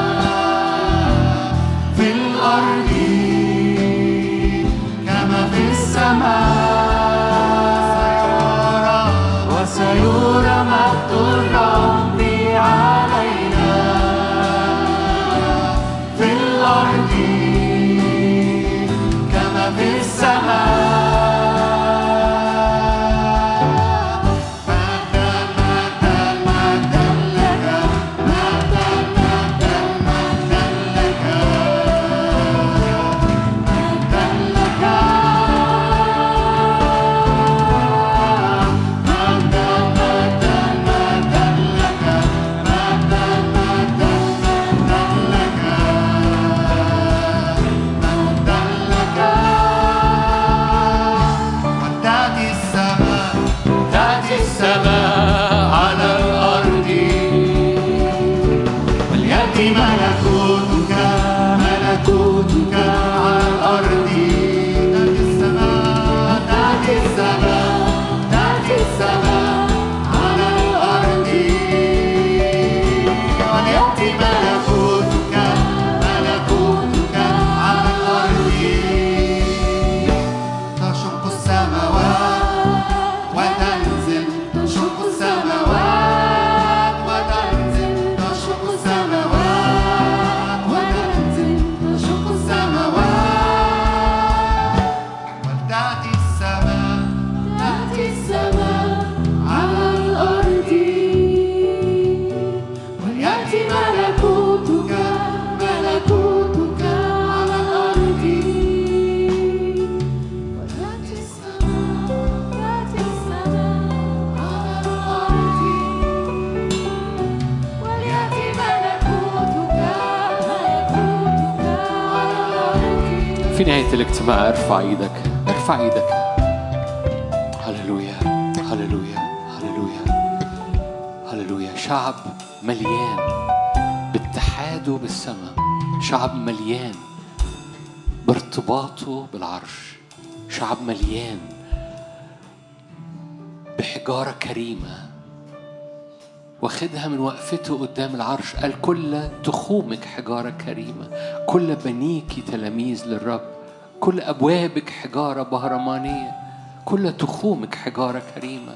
في الأرض كما في السماء وسيرى مجد الرب علينا في الأرض كما في السماء مجدا مجدا مجدا لك مجدا مجدا مجدا لك مجدا لك مجدا مجدا مجدا لك مجدا مجدا مجدا لك مجدا لك وتأتي السماء تأتي السماء على الأرض وليأتي ملكوتك ملكوتك على الأرض تأتي السماء تأتي السماء تأتي السماء على الأرض وليأتي ملكوتك ملكوتك على الأرض تشق السماوات وتنزل تشق السماوات وتنزل تشق السماوات وتنزل تشق السماوات وتأتي السماء تأتي السماء على الأرض وليأتي ملكوتك ملكوتك على الأرض وتأتي السماء تأتي السماء على الأرض وليأتي ملكوتك ملكوتك على الأرض في نهاية الاجتماع ارفع ايدك ارفع ايدك هللويا هللويا هللويا هللويا شعب مليان باتحاده بالسماء شعب مليان بارتباطه بالعرش شعب مليان بحجارة كريمة واخدها من وقفته قدام العرش قال كل تخومك حجارة كريمة كل بنيك تلاميذ للرب كل أبوابك حجارة بهرمانية كل تخومك حجارة كريمة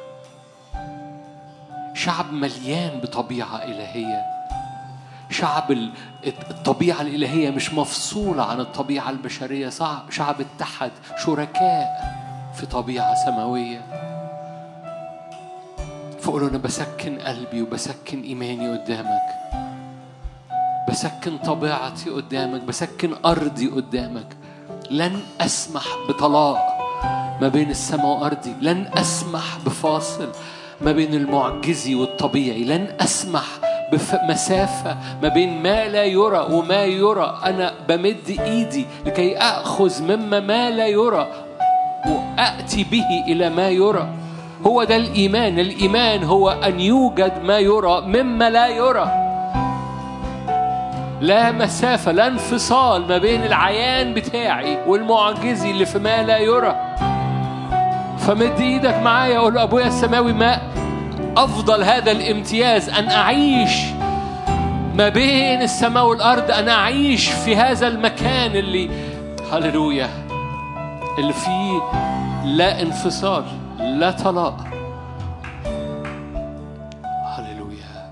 شعب مليان بطبيعة إلهية شعب الطبيعة الإلهية مش مفصولة عن الطبيعة البشرية شعب اتحد شركاء في طبيعة سماوية فقولوا أنا بسكن قلبي وبسكن إيماني قدامك، بسكن طبيعتي قدامك، بسكن أرضي قدامك. لن أسمح بطلاق ما بين السماء وأرضي، لن أسمح بفاصل ما بين المعجزي والطبيعي، لن أسمح بمسافة ما بين ما لا يرى وما يرى. أنا بمد إيدي لكي أخذ مما ما لا يرى وأتي به إلى ما يرى. هو ده الإيمان. الإيمان هو أن يوجد ما يرى مما لا يرى. لا مسافة، لا انفصال ما بين العيان بتاعي والمعجزي اللي في ما لا يرى. فمد ايدك معايا، اقول ابويا السماوي ما افضل هذا الامتياز، ان اعيش ما بين السماء والارض، ان اعيش في هذا المكان اللي هللويا اللي فيه لا انفصال، لا طلاق. هللويا.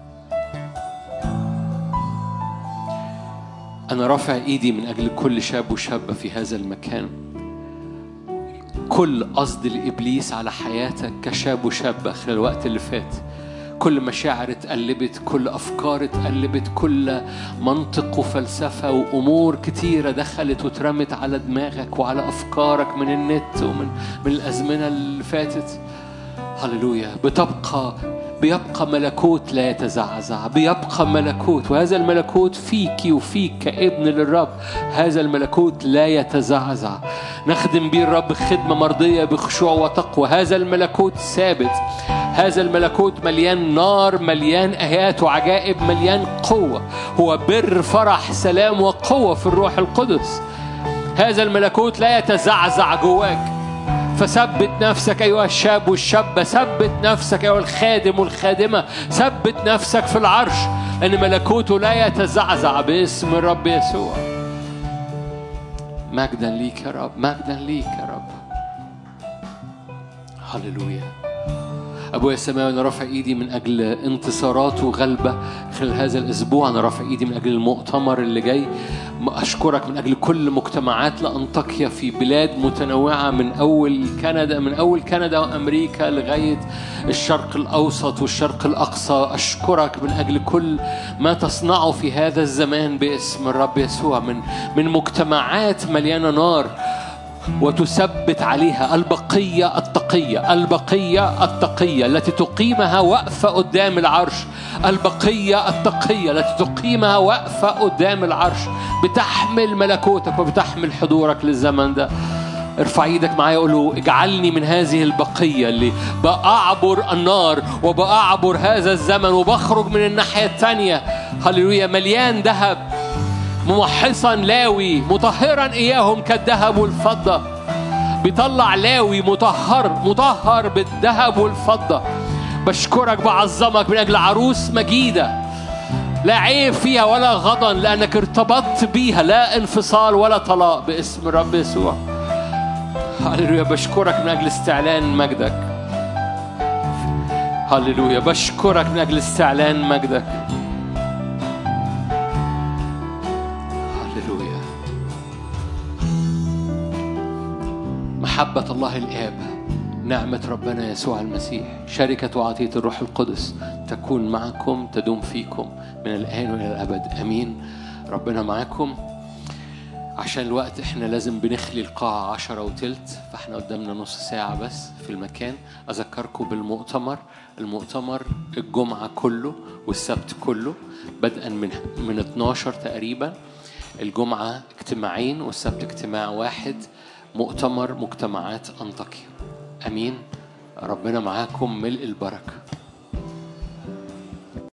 انا رافع ايدي من اجل كل شاب وشابة في هذا المكان. كل قصد الإبليس على حياتك كشاب وشابة خلال الوقت اللي فات، كل مشاعر اتقلبت، كل أفكار اتقلبت، كل منطق وفلسفة وأمور كتيرة دخلت وترمت على دماغك وعلى أفكارك من النت ومن من الأزمنة اللي فاتت. هللويا. بتبقى بيبقى ملكوت لا يتزعزع، بيبقى ملكوت، وهذا الملكوت فيكي وفيك كابن للرب. هذا الملكوت لا يتزعزع، نخدم بيه الرب خدمة مرضية بخشوع وتقوى. هذا الملكوت ثابت، هذا الملكوت مليان نار، مليان آيات وعجائب، مليان قوة. هو بر فرح سلام وقوة في الروح القدس. هذا الملكوت لا يتزعزع جواك. فثبت نفسك أيها الشاب والشابة، ثبت نفسك أيها الخادم والخادمة، ثبت نفسك في العرش، لأن ملكوته لا يتزعزع باسم الرب يسوع. مجدا ليك يا رب، مجدا ليك يا رب. هللويا. أبويا السماوي، أنا رافع إيدي من أجل انتصارات وغلبة خلال هذا الأسبوع. أنا رافع إيدي من أجل المؤتمر اللي جاي. أشكرك من أجل كل مجتمعات لأنطاكيا في بلاد متنوعة، من أول كندا من أول كندا وأمريكا لغاية الشرق الأوسط والشرق الأقصى. أشكرك من أجل كل ما تصنعه في هذا الزمان باسم الرب يسوع، من من مجتمعات مليانة نار وتثبت عليها البقية التقية، البقية التقية التي تقيمها وقفة قدام العرش، البقية التقية التي تقيمها وقفة قدام العرش، بتحمل ملكوتك وبتحمل حضورك للزمن ده. ارفع ايدك معايا، قوله اجعلني من هذه البقية اللي بأعبر النار وبأعبر هذا الزمن وبخرج من الناحية التانية. هللويا. مليان ذهب، ممحصا لاوي مطهرا إياهم كالذهب والفضة. بيطلع لاوي مطهر مطهر بالذهب والفضة. بشكرك بعظمك من أجل عروس مجيدة لا عيب فيها ولا غضن، لأنك ارتبطت بيها، لا انفصال ولا طلاق باسم الرب يسوع. هللويا. بشكرك من أجل استعلان مجدك. هللويا. بشكرك من أجل استعلان مجدك. محبة الله الآب، نعمة ربنا يسوع المسيح، شركة وعطية الروح القدس تكون معكم، تدوم فيكم من الآن وإلى الأبد. أمين. ربنا معكم. عشان الوقت احنا لازم بنخلي القاعة عشرة وتلت، فاحنا قدامنا نص ساعة بس في المكان. أذكركم بالمؤتمر. المؤتمر الجمعة كله والسبت كله، بدءا من من اتناشر تقريبا. الجمعة اجتماعين والسبت اجتماع واحد. مؤتمر مجتمعات أنطاكيا. أمين. ربنا معاكم ملء البركة.